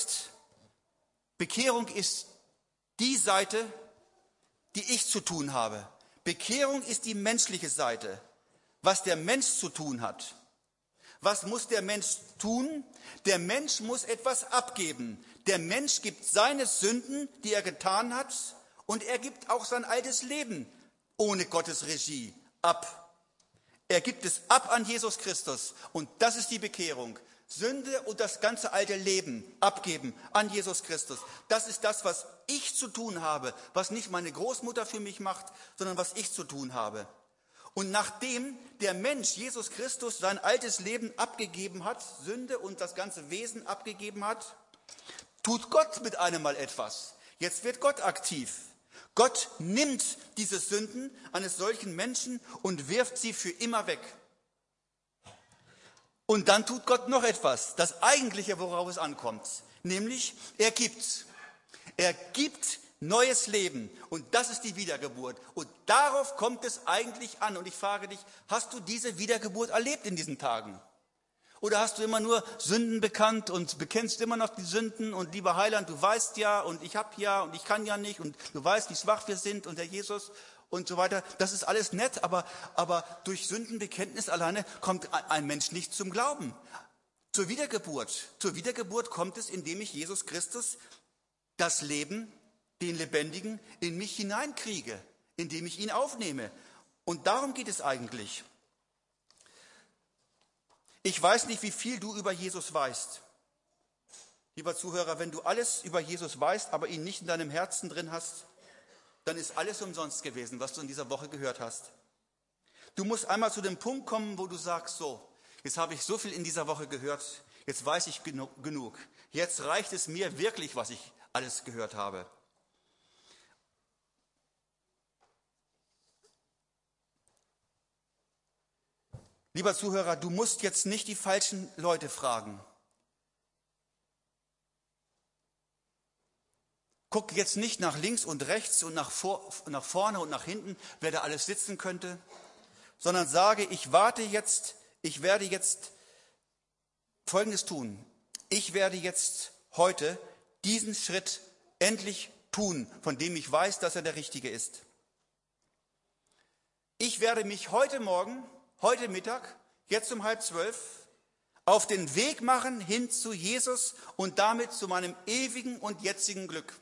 [SPEAKER 1] ist die Seite, die ich zu tun habe. Bekehrung ist die menschliche Seite, was der Mensch zu tun hat. Was muss der Mensch tun? Der Mensch muss etwas abgeben. Der Mensch gibt seine Sünden, die er getan hat, und er gibt auch sein altes Leben ohne Gottes Regie ab. Er gibt es ab an Jesus Christus und das ist die Bekehrung. Sünde und das ganze alte Leben abgeben an Jesus Christus. Das ist das, was ich zu tun habe, was nicht meine Großmutter für mich macht, sondern was ich zu tun habe. Und nachdem der Mensch, Jesus Christus, sein altes Leben abgegeben hat, Sünde und das ganze Wesen abgegeben hat, tut Gott mit einem Mal etwas. Jetzt wird Gott aktiv. Gott nimmt diese Sünden eines solchen Menschen und wirft sie für immer weg. Und dann tut Gott noch etwas, das Eigentliche, worauf es ankommt, nämlich er gibt. Er gibt neues Leben und das ist die Wiedergeburt. Und darauf kommt es eigentlich an. Und ich frage dich, hast du diese Wiedergeburt erlebt in diesen Tagen? Oder hast du immer nur Sünden bekannt und bekennst immer noch die Sünden und lieber Heiland, du weißt ja und ich habe ja und ich kann ja nicht und du weißt, wie schwach wir sind und der Jesus und so weiter. Das ist alles nett, aber durch Sündenbekenntnis alleine kommt ein Mensch nicht zum Glauben. Zur Wiedergeburt kommt es, indem ich Jesus Christus, das Leben, den Lebendigen, in mich hineinkriege, indem ich ihn aufnehme. Und darum geht es eigentlich. Ich weiß nicht, wie viel du über Jesus weißt. Lieber Zuhörer, wenn du alles über Jesus weißt, aber ihn nicht in deinem Herzen drin hast, dann ist alles umsonst gewesen, was du in dieser Woche gehört hast. Du musst einmal zu dem Punkt kommen, wo du sagst, so, jetzt habe ich so viel in dieser Woche gehört, jetzt weiß ich genug. Jetzt reicht es mir wirklich, was ich alles gehört habe. Lieber Zuhörer, du musst jetzt nicht die falschen Leute fragen. Guck jetzt nicht nach links und rechts und nach vorne und nach hinten, wer da alles sitzen könnte, sondern sage, ich werde jetzt Folgendes tun. Ich werde jetzt heute diesen Schritt endlich tun, von dem ich weiß, dass er der richtige ist. Ich werde mich heute Morgen, heute Mittag, jetzt um 11:30, auf den Weg machen hin zu Jesus und damit zu meinem ewigen und jetzigen Glück.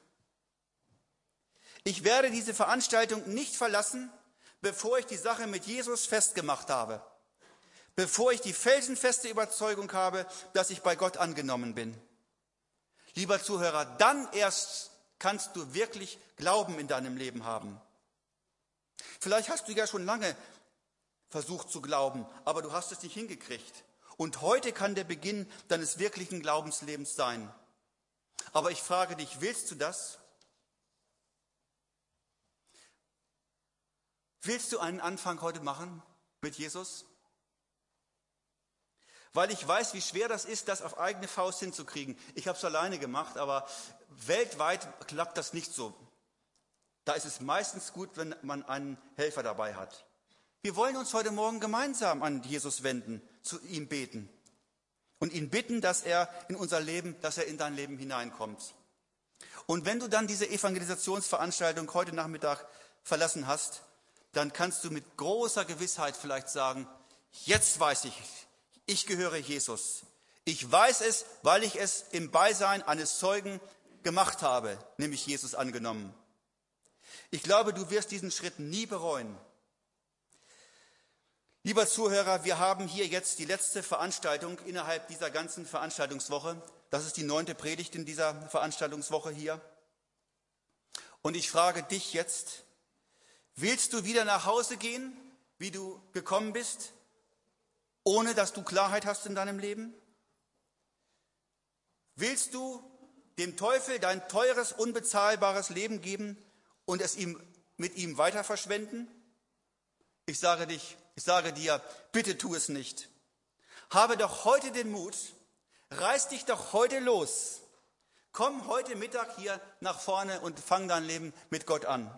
[SPEAKER 1] Ich werde diese Veranstaltung nicht verlassen, bevor ich die Sache mit Jesus festgemacht habe, bevor ich die felsenfeste Überzeugung habe, dass ich bei Gott angenommen bin. Lieber Zuhörer, dann erst kannst du wirklich Glauben in deinem Leben haben. Vielleicht hast du ja schon lange versucht zu glauben, aber du hast es nicht hingekriegt. Und heute kann der Beginn deines wirklichen Glaubenslebens sein. Aber ich frage dich, willst du das? Willst du einen Anfang heute machen mit Jesus? Weil ich weiß, wie schwer das ist, das auf eigene Faust hinzukriegen. Ich habe es alleine gemacht, aber weltweit klappt das nicht so. Da ist es meistens gut, wenn man einen Helfer dabei hat. Wir wollen uns heute Morgen gemeinsam an Jesus wenden, zu ihm beten und ihn bitten, dass er in dein Leben hineinkommt. Und wenn du dann diese Evangelisationsveranstaltung heute Nachmittag verlassen hast, dann kannst du mit großer Gewissheit vielleicht sagen, jetzt weiß ich gehöre Jesus. Ich weiß es, weil ich es im Beisein eines Zeugen gemacht habe, nämlich Jesus angenommen. Ich glaube, du wirst diesen Schritt nie bereuen. Lieber Zuhörer, wir haben hier jetzt die letzte Veranstaltung innerhalb dieser ganzen Veranstaltungswoche. Das ist die 9. Predigt in dieser Veranstaltungswoche hier. Und ich frage dich jetzt, willst du wieder nach Hause gehen, wie du gekommen bist, ohne dass du Klarheit hast in deinem Leben? Willst du dem Teufel dein teures, unbezahlbares Leben geben und es mit ihm weiter verschwenden? Ich sage dir, bitte tu es nicht. Habe doch heute den Mut, reiß dich doch heute los. Komm heute Mittag hier nach vorne und fang dein Leben mit Gott an.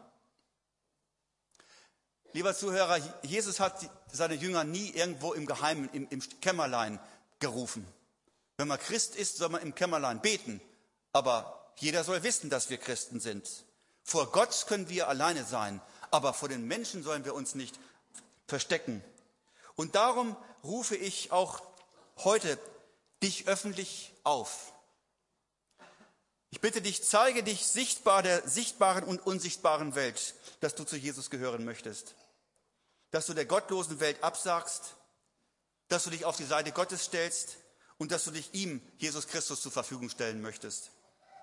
[SPEAKER 1] Lieber Zuhörer, Jesus hat seine Jünger nie irgendwo im Geheimen, im Kämmerlein gerufen. Wenn man Christ ist, soll man im Kämmerlein beten. Aber jeder soll wissen, dass wir Christen sind. Vor Gott können wir alleine sein, aber vor den Menschen sollen wir uns nicht verstecken. Und darum rufe ich auch heute dich öffentlich auf. Ich bitte dich, zeige dich sichtbar der sichtbaren und unsichtbaren Welt, dass du zu Jesus gehören möchtest. Dass du der gottlosen Welt absagst, dass du dich auf die Seite Gottes stellst und dass du dich ihm, Jesus Christus, zur Verfügung stellen möchtest.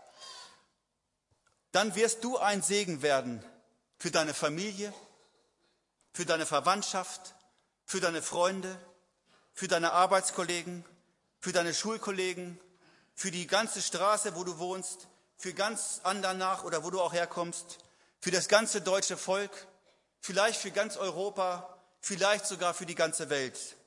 [SPEAKER 1] Dann wirst du ein Segen werden für deine Familie, für deine Verwandtschaft, für deine Freunde, für deine Arbeitskollegen, für deine Schulkollegen, für die ganze Straße, wo du wohnst, für ganz Andernach oder wo du auch herkommst, für das ganze deutsche Volk, vielleicht für ganz Europa, vielleicht sogar für die ganze Welt.